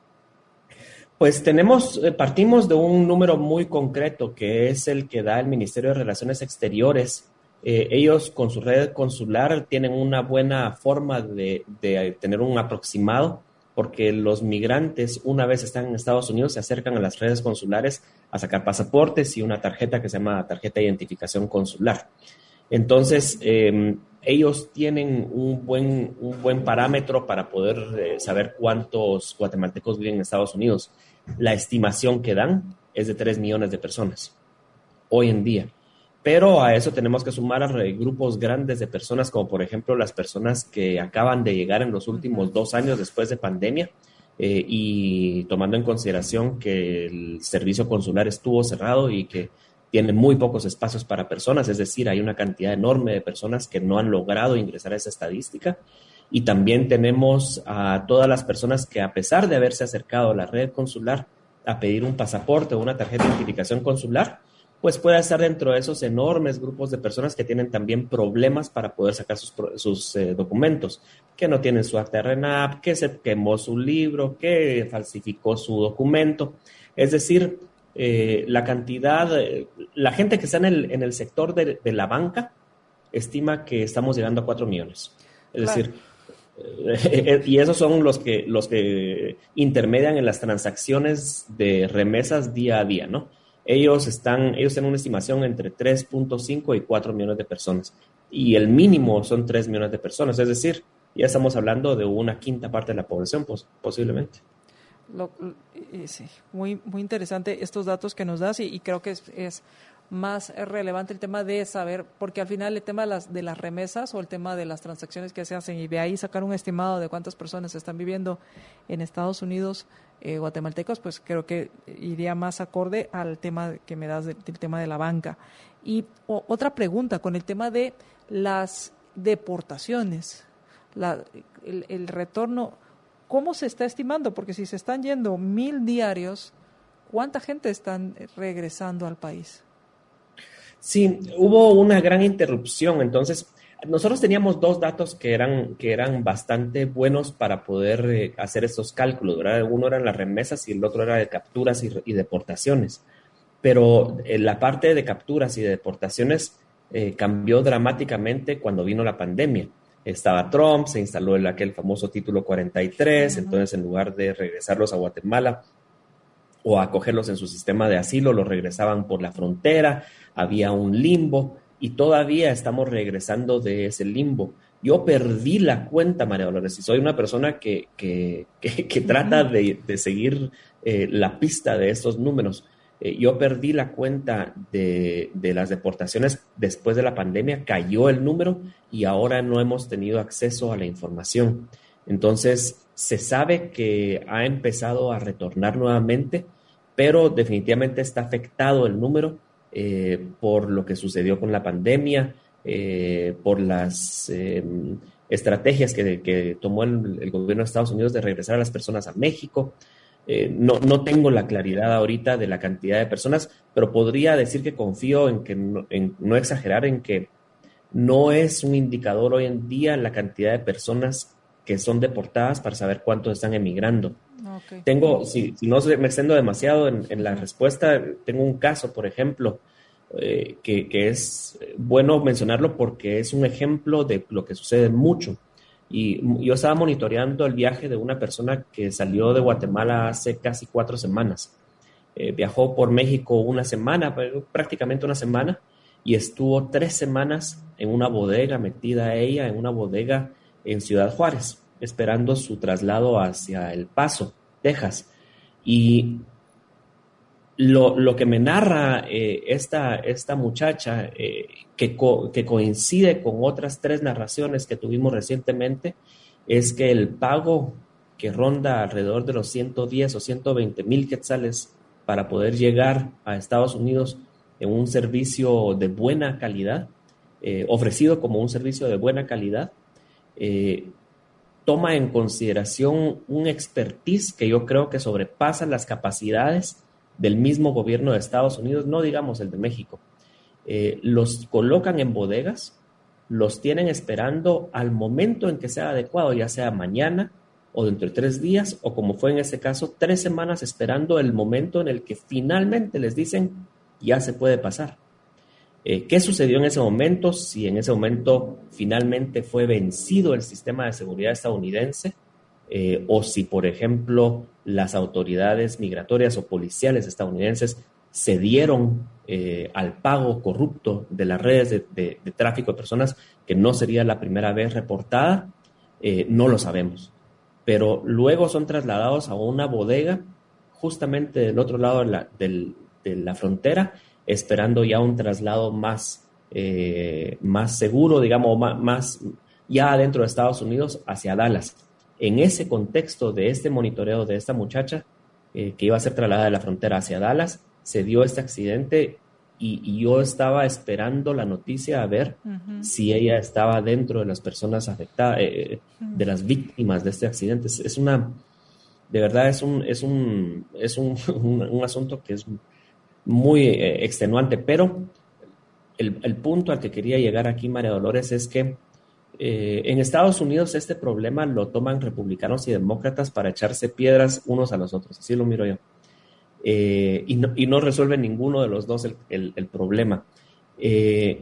[SPEAKER 3] Pues tenemos, partimos de un número muy concreto que es el que da el Ministerio de Relaciones Exteriores. Eh, ellos con su red consular tienen una buena forma de, de tener un aproximado, porque los migrantes una vez están en Estados Unidos se acercan a las redes consulares a sacar pasaportes y una tarjeta que se llama tarjeta de identificación consular. Entonces, eh, ellos tienen un buen, un buen parámetro para poder eh, saber cuántos guatemaltecos viven en Estados Unidos. La estimación que dan es de tres millones de personas hoy en día. Pero a eso tenemos que sumar a grupos grandes de personas, como por ejemplo las personas que acaban de llegar en los últimos dos años después de pandemia, eh, y tomando en consideración que el servicio consular estuvo cerrado y que tiene muy pocos espacios para personas, es decir, hay una cantidad enorme de personas que no han logrado ingresar a esa estadística. Y también tenemos a todas las personas que, a pesar de haberse acercado a la red consular a pedir un pasaporte o una tarjeta de identificación consular, pues puede estar dentro de esos enormes grupos de personas que tienen también problemas para poder sacar sus, sus eh, documentos, que no tienen su acta de RENAP, que se quemó su libro, que falsificó su documento. Es decir, eh, la cantidad, eh, la gente que está en el, en el sector de, de la banca estima que estamos llegando a cuatro millones. Es claro. decir, eh, y esos son los que, los que intermedian en las transacciones de remesas día a día, ¿no? Ellos están, ellos tienen una estimación entre tres punto cinco y cuatro millones de personas. Y el mínimo son tres millones de personas. Es decir, ya estamos hablando de una quinta parte de la población, pos, posiblemente.
[SPEAKER 2] Lo, sí, muy, muy interesante estos datos que nos das y, y creo que es, es más relevante el tema de saber, porque al final el tema de las, de las remesas o el tema de las transacciones que se hacen y de ahí sacar un estimado de cuántas personas están viviendo en Estados Unidos, eh, guatemaltecos, pues creo que iría más acorde al tema que me das de, del tema de la banca. Y o, otra pregunta con el tema de las deportaciones, la, el, el retorno, ¿cómo se está estimando? Porque si se están yendo mil diarios, ¿cuánta gente están regresando al país?
[SPEAKER 3] Sí, hubo una gran interrupción. Entonces, nosotros teníamos dos datos que eran, que eran bastante buenos para poder eh, hacer estos cálculos, ¿verdad? Uno eran las remesas y el otro era de capturas y, y deportaciones. Pero eh, la parte de capturas y de deportaciones eh, cambió dramáticamente cuando vino la pandemia. Estaba Trump, se instaló el, aquel famoso título cuarenta y tres, uh-huh. Entonces en lugar de regresarlos a Guatemala o acogerlos en su sistema de asilo, los regresaban por la frontera, había un limbo y todavía estamos regresando de ese limbo. Yo perdí la cuenta, María Dolores, y soy una persona que, que, que, que trata de, de seguir eh, la pista de estos números. Eh, yo perdí la cuenta de, de las deportaciones después de la pandemia, cayó el número y ahora no hemos tenido acceso a la información. Entonces, se sabe que ha empezado a retornar nuevamente, pero definitivamente está afectado el número eh, por lo que sucedió con la pandemia, eh, por las eh, estrategias que, que tomó el, el gobierno de Estados Unidos de regresar a las personas a México. Eh, no, no tengo la claridad ahorita de la cantidad de personas, pero podría decir que confío en que no, en no exagerar en que no es un indicador hoy en día la cantidad de personas que son deportadas para saber cuántos están emigrando. Okay. Tengo, si, si no me extendo demasiado en, en la respuesta, tengo un caso, por ejemplo, eh, que, que es bueno mencionarlo porque es un ejemplo de lo que sucede mucho. Y yo estaba monitoreando el viaje de una persona que salió de Guatemala hace casi cuatro semanas. Eh, viajó por México una semana, prácticamente una semana, y estuvo tres semanas en una bodega, metida ella en una bodega en Ciudad Juárez, esperando su traslado hacia El Paso, Texas. Y lo, lo que me narra eh, esta, esta muchacha, eh, que, co, que coincide con otras tres narraciones que tuvimos recientemente, es que el pago que ronda alrededor de los ciento diez o ciento veinte mil quetzales para poder llegar a Estados Unidos en un servicio de buena calidad, eh, ofrecido como un servicio de buena calidad, eh, toma en consideración un expertise que yo creo que sobrepasa las capacidades del mismo gobierno de Estados Unidos, no digamos el de México. Eh, los colocan en bodegas, los tienen esperando al momento en que sea adecuado, ya sea mañana o dentro de tres días, o como fue en este caso, tres semanas esperando el momento en el que finalmente les dicen ya se puede pasar. Eh, ¿Qué sucedió en ese momento? Si en ese momento finalmente fue vencido el sistema de seguridad estadounidense, eh, o si, por ejemplo, las autoridades migratorias o policiales estadounidenses cedieron eh, al pago corrupto de las redes de, de, de tráfico de personas, que no sería la primera vez reportada, eh, no lo sabemos. Pero luego son trasladados a una bodega justamente del otro lado de la, del, de la frontera, esperando ya un traslado más, eh, más seguro, digamos, más, más ya adentro de Estados Unidos hacia Dallas. En ese contexto de este monitoreo de esta muchacha eh, que iba a ser trasladada de la frontera hacia Dallas, se dio este accidente y, y yo estaba esperando la noticia a ver uh-huh. si ella estaba dentro de las personas afectadas, eh, uh-huh. de las víctimas de este accidente. Es, es una, de verdad es un, es un, es un, un, un asunto que es muy eh, extenuante, pero el, el punto al que quería llegar aquí, María Dolores, es que eh, en Estados Unidos este problema lo toman republicanos y demócratas para echarse piedras unos a los otros, así lo miro yo. Eh, y, no, y no resuelve ninguno de los dos el, el, el problema. Eh,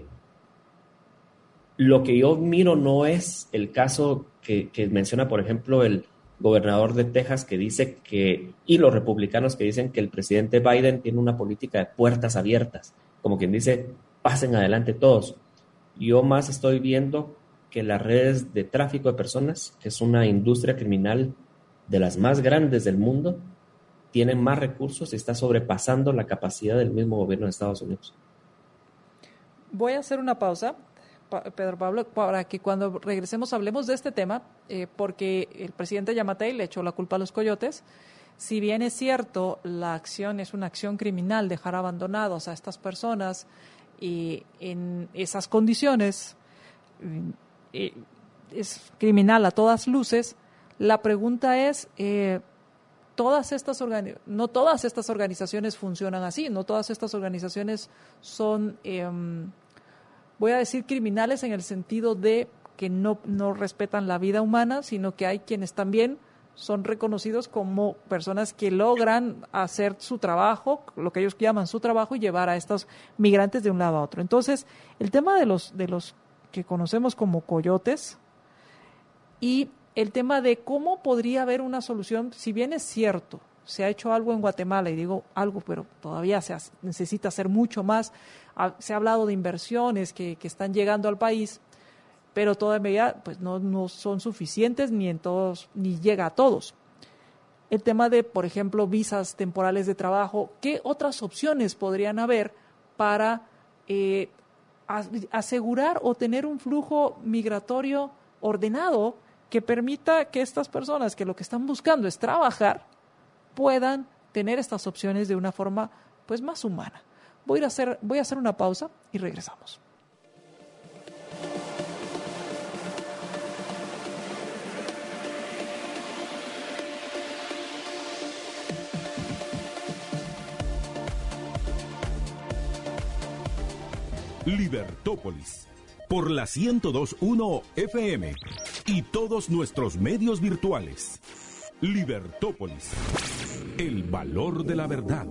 [SPEAKER 3] lo que yo miro no es el caso que, que menciona, por ejemplo, el gobernador de Texas, que dice que, y los republicanos que dicen que el presidente Biden tiene una política de puertas abiertas, como quien dice, pasen adelante todos. Yo más estoy viendo que las redes de tráfico de personas, que es una industria criminal de las más grandes del mundo, tienen más recursos y está sobrepasando la capacidad del mismo gobierno de Estados Unidos.
[SPEAKER 2] Voy a hacer una pausa, Pedro Pablo, para que cuando regresemos hablemos de este tema, eh, porque el presidente Yamatei le echó la culpa a los coyotes. Si bien es cierto, la acción es una acción criminal, dejar abandonados a estas personas y en esas condiciones eh, es criminal a todas luces. La pregunta es, eh, todas estas organi- no todas estas organizaciones funcionan así, no todas estas organizaciones son, eh, voy a decir, criminales en el sentido de que no, no respetan la vida humana, sino que hay quienes también son reconocidos como personas que logran hacer su trabajo, lo que ellos llaman su trabajo, y llevar a estos migrantes de un lado a otro. Entonces, el tema de los, de los que conocemos como coyotes y el tema de cómo podría haber una solución, si bien es cierto, se ha hecho algo en Guatemala, y digo algo, pero todavía se hace, necesita hacer mucho más. Se ha hablado de inversiones que, que están llegando al país, pero todavía pues no, no son suficientes ni en todos, ni llega a todos. El tema de, por ejemplo, visas temporales de trabajo, ¿qué otras opciones podrían haber para eh, asegurar o tener un flujo migratorio ordenado que permita que estas personas que lo que están buscando es trabajar puedan tener estas opciones de una forma pues más humana? Voy a ir a hacer, voy a hacer una pausa y regresamos.
[SPEAKER 1] Libertópolis, por la ciento dos punto uno F M y todos nuestros medios virtuales. Libertópolis, el valor de la verdad.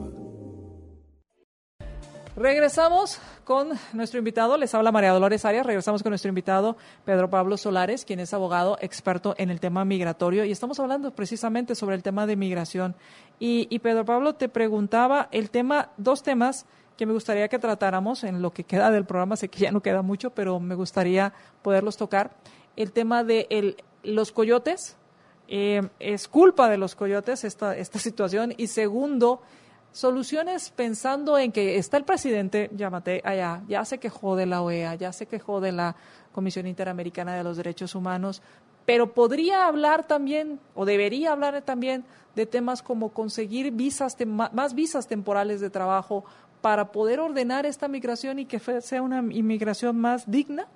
[SPEAKER 2] Regresamos con nuestro invitado, les habla María Dolores Arias, regresamos con nuestro invitado Pedro Pablo Solares, quien es abogado experto en el tema migratorio, y estamos hablando precisamente sobre el tema de migración. Y, y Pedro Pablo, te preguntaba el tema, dos temas que me gustaría que tratáramos en lo que queda del programa. Sé que ya no queda mucho, pero me gustaría poderlos tocar. El tema de el, los coyotes, eh, es culpa de los coyotes esta, esta situación. Y segundo, soluciones pensando en que está el presidente Giammattei allá, ya se quejó de la O E A, ya se quejó de la Comisión Interamericana de los Derechos Humanos, pero podría hablar también, o debería hablar también, de temas como conseguir visas, más visas temporales de trabajo para poder ordenar esta migración y que sea una inmigración más digna.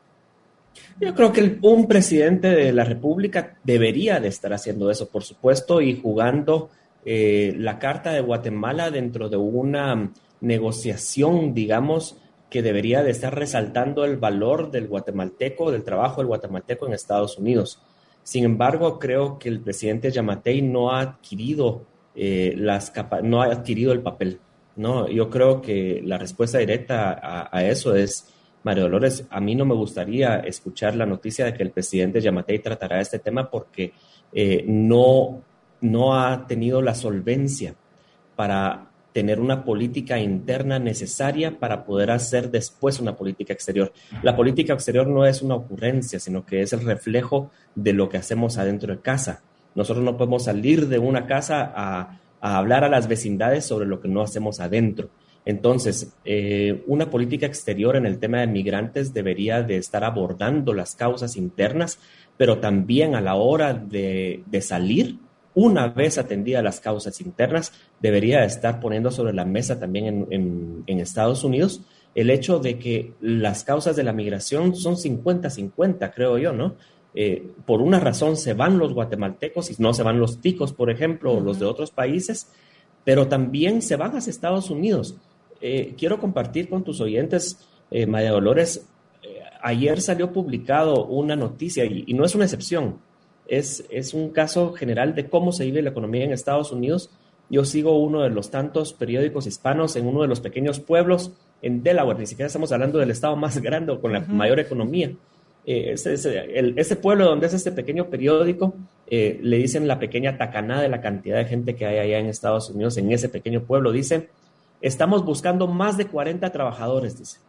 [SPEAKER 3] Yo creo que el, un presidente de la República debería de estar haciendo eso, por supuesto, y jugando eh, la carta de Guatemala dentro de una negociación, digamos, que debería de estar resaltando el valor del guatemalteco, del trabajo del guatemalteco en Estados Unidos. Sin embargo, creo que el presidente Giammattei no ha adquirido eh, las capa- no ha adquirido el papel, ¿no? Yo creo que la respuesta directa a, a eso es: María Dolores, a mí no me gustaría escuchar la noticia de que el presidente Giammattei tratará este tema porque eh, no, no ha tenido la solvencia para tener una política interna necesaria para poder hacer después una política exterior. La política exterior no es una ocurrencia, sino que es el reflejo de lo que hacemos adentro de casa. Nosotros no podemos salir de una casa a, a hablar a las vecindades sobre lo que no hacemos adentro. Entonces, eh, una política exterior en el tema de migrantes debería de estar abordando las causas internas, pero también a la hora de, de salir, una vez atendidas las causas internas, debería estar poniendo sobre la mesa también en, en, en Estados Unidos el hecho de que las causas de la migración son cincuenta cincuenta, creo yo, ¿no? Eh, por una razón se van los guatemaltecos y no se van los ticos, por ejemplo, uh-huh. o los de otros países, pero también se van hacia Estados Unidos. Eh, quiero compartir con tus oyentes, eh, María Dolores, eh, ayer salió publicado una noticia, y, y no es una excepción, es, es un caso general de cómo se vive la economía en Estados Unidos. Yo sigo uno de los tantos periódicos hispanos en uno de los pequeños pueblos en Delaware, ni siquiera estamos hablando del estado más grande o con la uh-huh. mayor economía. Eh, ese, ese, el, ese pueblo donde es este pequeño periódico, eh, le dicen la pequeña tacaná de la cantidad de gente que hay allá en Estados Unidos, en ese pequeño pueblo, dice: estamos buscando más de cuarenta trabajadores, dice,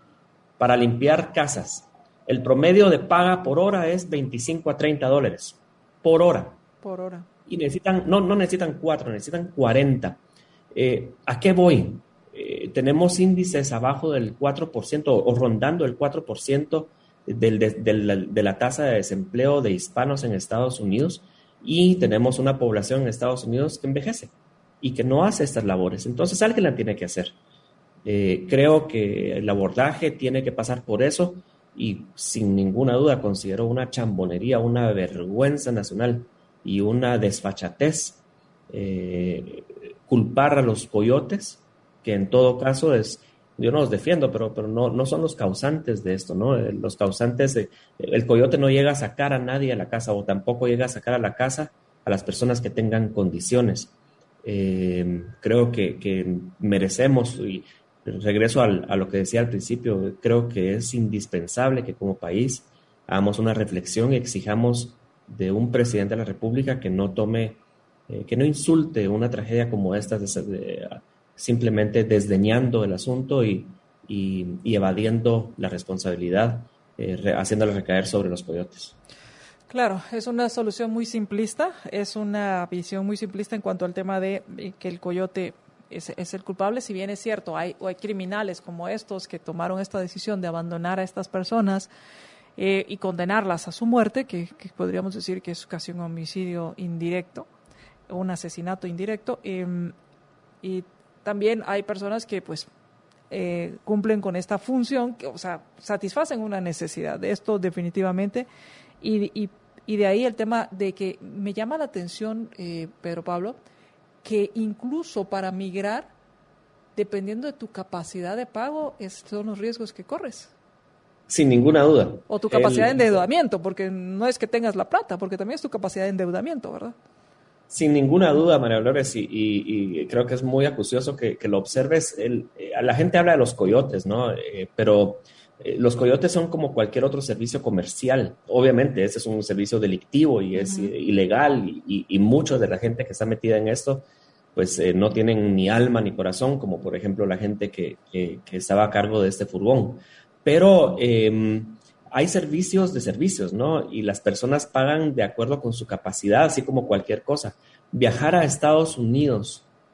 [SPEAKER 3] para limpiar casas. El promedio de paga por hora es veinticinco a treinta dólares por hora.
[SPEAKER 2] Por hora.
[SPEAKER 3] Y necesitan, no, no necesitan cuatro, necesitan cuarenta. Eh, ¿A qué voy? Eh, tenemos índices abajo del cuatro por ciento o rondando el cuatro por ciento del, de, de, la, de la tasa de desempleo de hispanos en Estados Unidos, y tenemos una población en Estados Unidos que envejece y que no hace estas labores. Entonces alguien la tiene que hacer. Eh, creo que el abordaje tiene que pasar por eso, y sin ninguna duda considero una chambonería, una vergüenza nacional y una desfachatez eh, culpar a los coyotes, que en todo caso es, yo no los defiendo, pero, pero no, no son los causantes de esto, ¿no? Los causantes, de, el coyote no llega a sacar a nadie a la casa, o tampoco llega a sacar a la casa a las personas que tengan condiciones. Eh, creo que, que merecemos, y regreso al, a lo que decía al principio, creo que es indispensable que como país hagamos una reflexión y exijamos de un presidente de la República que no tome, eh, que no insulte una tragedia como esta, de, de, simplemente desdeñando el asunto y, y, y evadiendo la responsabilidad, eh, re, haciéndola recaer sobre los coyotes.
[SPEAKER 2] Claro, es una solución muy simplista, es una visión muy simplista en cuanto al tema de que el coyote es, es el culpable. Si bien es cierto, hay, hay criminales como estos que tomaron esta decisión de abandonar a estas personas eh, y condenarlas a su muerte, que, que podríamos decir que es casi un homicidio indirecto, un asesinato indirecto, eh, y también hay personas que pues eh, cumplen con esta función, que, o sea, satisfacen una necesidad de esto definitivamente, y, y, y de ahí el tema de que me llama la atención, eh, Pedro Pablo, que incluso para migrar, dependiendo de tu capacidad de pago, es, son los riesgos que corres.
[SPEAKER 3] Sin ninguna duda.
[SPEAKER 2] O tu capacidad el, de endeudamiento, porque no es que tengas la plata, porque también es tu capacidad de endeudamiento, ¿verdad?
[SPEAKER 3] Sin ninguna duda, María Dolores, y, y, y creo que es muy acucioso que, que lo observes. El, eh, la gente habla de los coyotes, ¿no? Eh, pero eh, los coyotes son como cualquier otro servicio comercial. Obviamente, ese es un servicio delictivo y es uh-huh. ilegal, y, y, y muchos de la gente que está metida en esto, pues eh, no tienen ni alma ni corazón, como por ejemplo la gente que, que, que estaba a cargo de este furgón. Pero eh, hay servicios de servicios, ¿no? Y las personas pagan de acuerdo con su capacidad, así como cualquier cosa. Viajar a Estados Unidos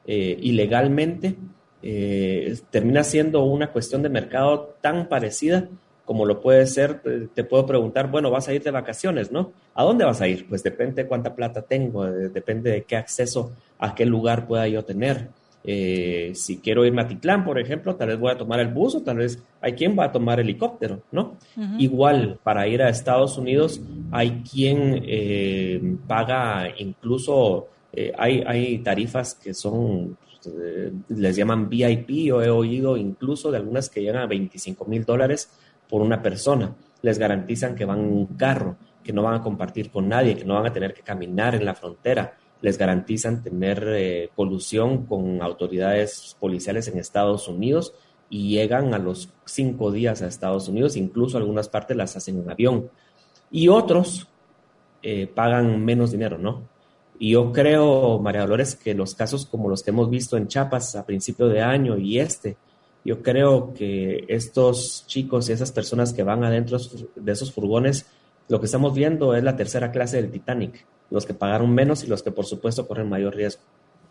[SPEAKER 3] eh, ilegalmente, eh, termina siendo una cuestión de mercado tan parecida como lo puede ser. Te puedo preguntar, bueno, vas a ir de vacaciones, ¿no? ¿A dónde vas a ir? Pues depende de cuánta plata tengo, eh, depende de qué acceso a qué lugar pueda yo tener. Eh, si quiero irme a Titlán, por ejemplo, tal vez voy a tomar el bus o tal vez hay quien va a tomar helicóptero, ¿no? Uh-huh. Igual, para ir a Estados Unidos hay quien eh, paga incluso, eh, hay, hay tarifas que son, eh, les llaman V I P. Yo he oído incluso de algunas que llegan a veinticinco mil dólares por una persona. Les garantizan que van en un carro, que no van a compartir con nadie, que no van a tener que caminar en la frontera. Les garantizan tener eh, colusión con autoridades policiales en Estados Unidos y llegan a los cinco días a Estados Unidos, incluso algunas partes las hacen en avión. Y otros eh, pagan menos dinero, ¿no? Y yo creo, María Dolores, que los casos como los que hemos visto en Chiapas a principio de año y este, yo creo que estos chicos y esas personas que van adentro de esos furgones, lo que estamos viendo es la tercera clase del Titanic. Los que pagaron menos y los que por supuesto corren mayor riesgo.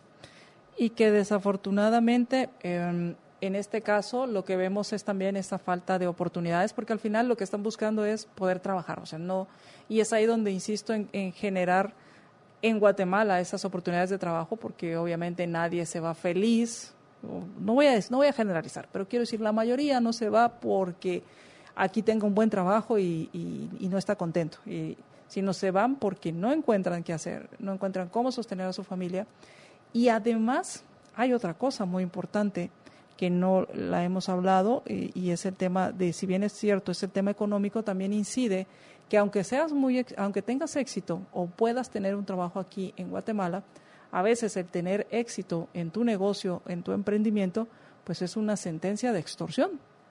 [SPEAKER 2] Y que desafortunadamente eh, en este caso lo que vemos es también esta falta de oportunidades, porque al final lo que están buscando es poder trabajar, o sea, no, y es ahí donde insisto en, en generar en Guatemala esas oportunidades de trabajo, porque obviamente nadie se va feliz, no voy a, no voy a generalizar, pero quiero decir, la mayoría no se va porque aquí tenga un buen trabajo y, y, y no está contento, y sino se van porque no encuentran qué hacer, no encuentran cómo sostener a su familia. Y además hay otra cosa muy importante que no la hemos hablado y, y es el tema de, si bien es cierto, es el tema económico, también incide que aunque seas muy, aunque tengas éxito o puedas tener un trabajo aquí en Guatemala, a veces el tener éxito en tu negocio, en tu emprendimiento, pues es una sentencia de extorsión.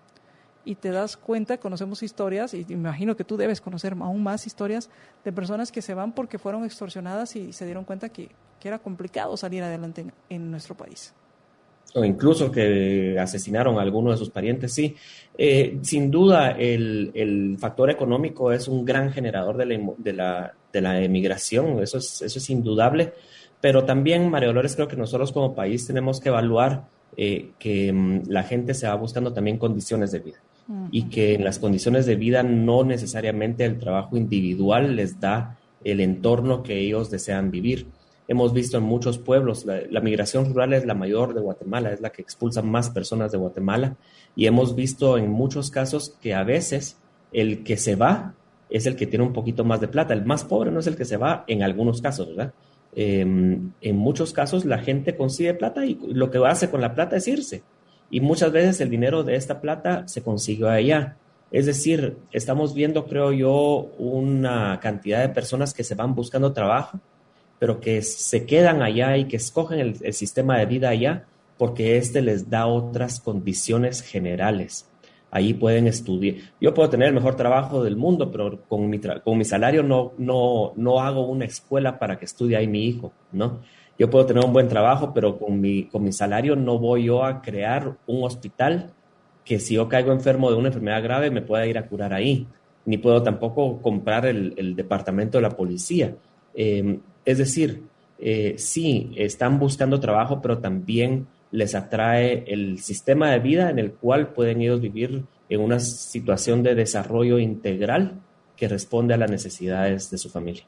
[SPEAKER 2] Y te das cuenta, conocemos historias, y me imagino que tú debes conocer aún más historias de personas que se van porque fueron extorsionadas y se dieron cuenta que, que era complicado salir adelante en, en nuestro país.
[SPEAKER 3] O incluso que asesinaron a alguno de sus parientes, sí. Eh, sin duda, el, el factor económico es un gran generador de la, de la, de la emigración, eso es, eso es indudable, pero también, María Dolores, creo que nosotros como país tenemos que evaluar eh, que um, la gente se va buscando también condiciones de vida. Uh-huh. Y que en las condiciones de vida no necesariamente el trabajo individual les da el entorno que ellos desean vivir. Hemos visto en muchos pueblos, la, la migración rural es la mayor de Guatemala, es la que expulsa más personas de Guatemala, y hemos visto en muchos casos que a veces el que se va es el que tiene un poquito más de plata. El más pobre no es el que se va en algunos casos, ¿verdad? Eh, en muchos casos la gente consigue plata y lo que hace con la plata es irse. Y muchas veces el dinero de esta plata se consiguió allá. Es decir, estamos viendo, creo yo, una cantidad de personas que se van buscando trabajo, pero que se quedan allá y que escogen el, el sistema de vida allá porque este les da otras condiciones generales. Ahí pueden estudiar. Yo puedo tener el mejor trabajo del mundo, pero con mi, tra- con mi salario no, no, no hago una escuela para que estudie ahí mi hijo, ¿no? Yo puedo tener un buen trabajo, pero con mi, con mi salario no voy yo a crear un hospital que si yo caigo enfermo de una enfermedad grave me pueda ir a curar ahí. Ni puedo tampoco comprar el, el departamento de la policía. Eh, es decir, eh, sí, están buscando trabajo, pero también les atrae el sistema de vida en el cual pueden ellos vivir en una situación de desarrollo integral que responde a las necesidades de su familia.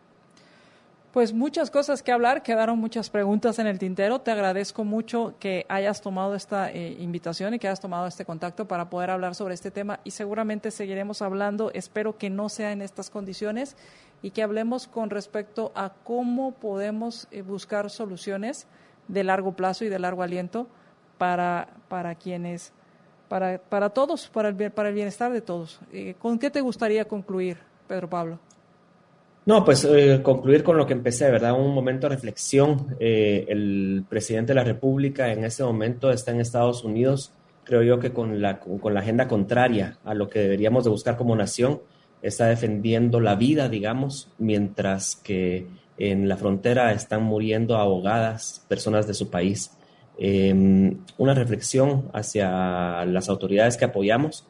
[SPEAKER 2] Pues muchas cosas que hablar, quedaron muchas preguntas en el tintero. Te agradezco mucho que hayas tomado esta eh, invitación y que hayas tomado este contacto para poder hablar sobre este tema y seguramente seguiremos hablando. Espero que no sea en estas condiciones y que hablemos con respecto a cómo podemos eh, buscar soluciones de largo plazo y de largo aliento para, para quienes, para, para todos, para el, para el bienestar de todos. Eh, ¿Con qué te gustaría concluir, Pedro Pablo?
[SPEAKER 3] No, pues eh, concluir con lo que empecé, ¿verdad? Un momento de reflexión. Eh, el presidente de la República en este momento está en Estados Unidos, creo yo que con la, con, con la agenda contraria a lo que deberíamos de buscar como nación, está defendiendo la vida, digamos, mientras que en la frontera están muriendo ahogadas personas de su país. Eh, una reflexión hacia las autoridades que apoyamos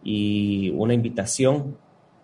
[SPEAKER 3] y una invitación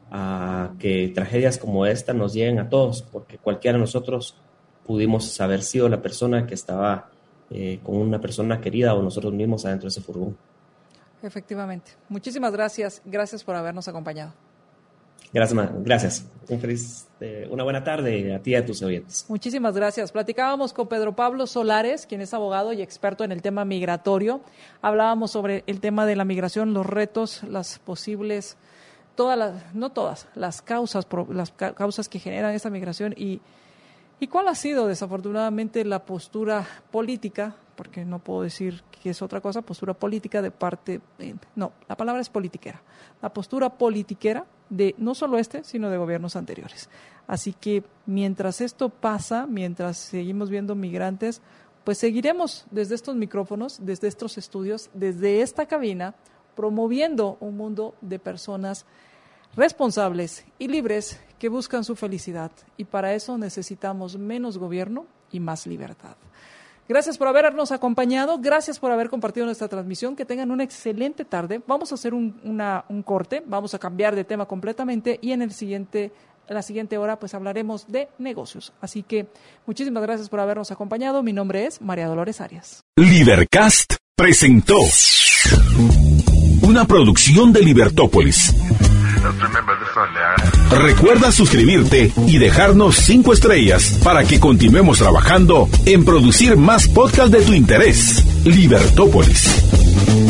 [SPEAKER 3] a que tragedias como esta nos lleguen a todos, porque cualquiera de nosotros pudimos haber sido la persona que estaba eh, con una persona querida o nosotros mismos adentro de ese furgón.
[SPEAKER 2] Efectivamente. Muchísimas gracias. Gracias por habernos acompañado.
[SPEAKER 3] Gracias, gracias. Un feliz, eh, una buena tarde a ti y a tus oyentes.
[SPEAKER 2] Muchísimas gracias. Platicábamos con Pedro Pablo Solares, quien es abogado y experto en el tema migratorio. Hablábamos sobre el tema de la migración, los retos, las posibles, todas las, no todas, las causas, las causas que generan esta migración y, y cuál ha sido desafortunadamente la postura política, porque no puedo decir que es otra cosa, postura política de parte, eh, no, la palabra es politiquera, la postura politiquera de no solo este, sino de gobiernos anteriores. Así que mientras esto pasa, mientras seguimos viendo migrantes, pues seguiremos desde estos micrófonos, desde estos estudios, desde esta cabina, promoviendo un mundo de personas responsables y libres que buscan su felicidad. Y para eso necesitamos menos gobierno y más libertad. Gracias por habernos acompañado, gracias por haber compartido nuestra transmisión, que tengan una excelente tarde. Vamos a hacer un, una, un corte, vamos a cambiar de tema completamente y en el siguiente, en la siguiente hora pues hablaremos de negocios. Así que muchísimas gracias por habernos acompañado. Mi nombre es María Dolores Arias.
[SPEAKER 1] Libercast presentó una producción de Libertópolis. Recuerda suscribirte y dejarnos cinco estrellas para que continuemos trabajando en producir más podcasts de tu interés. Libertópolis.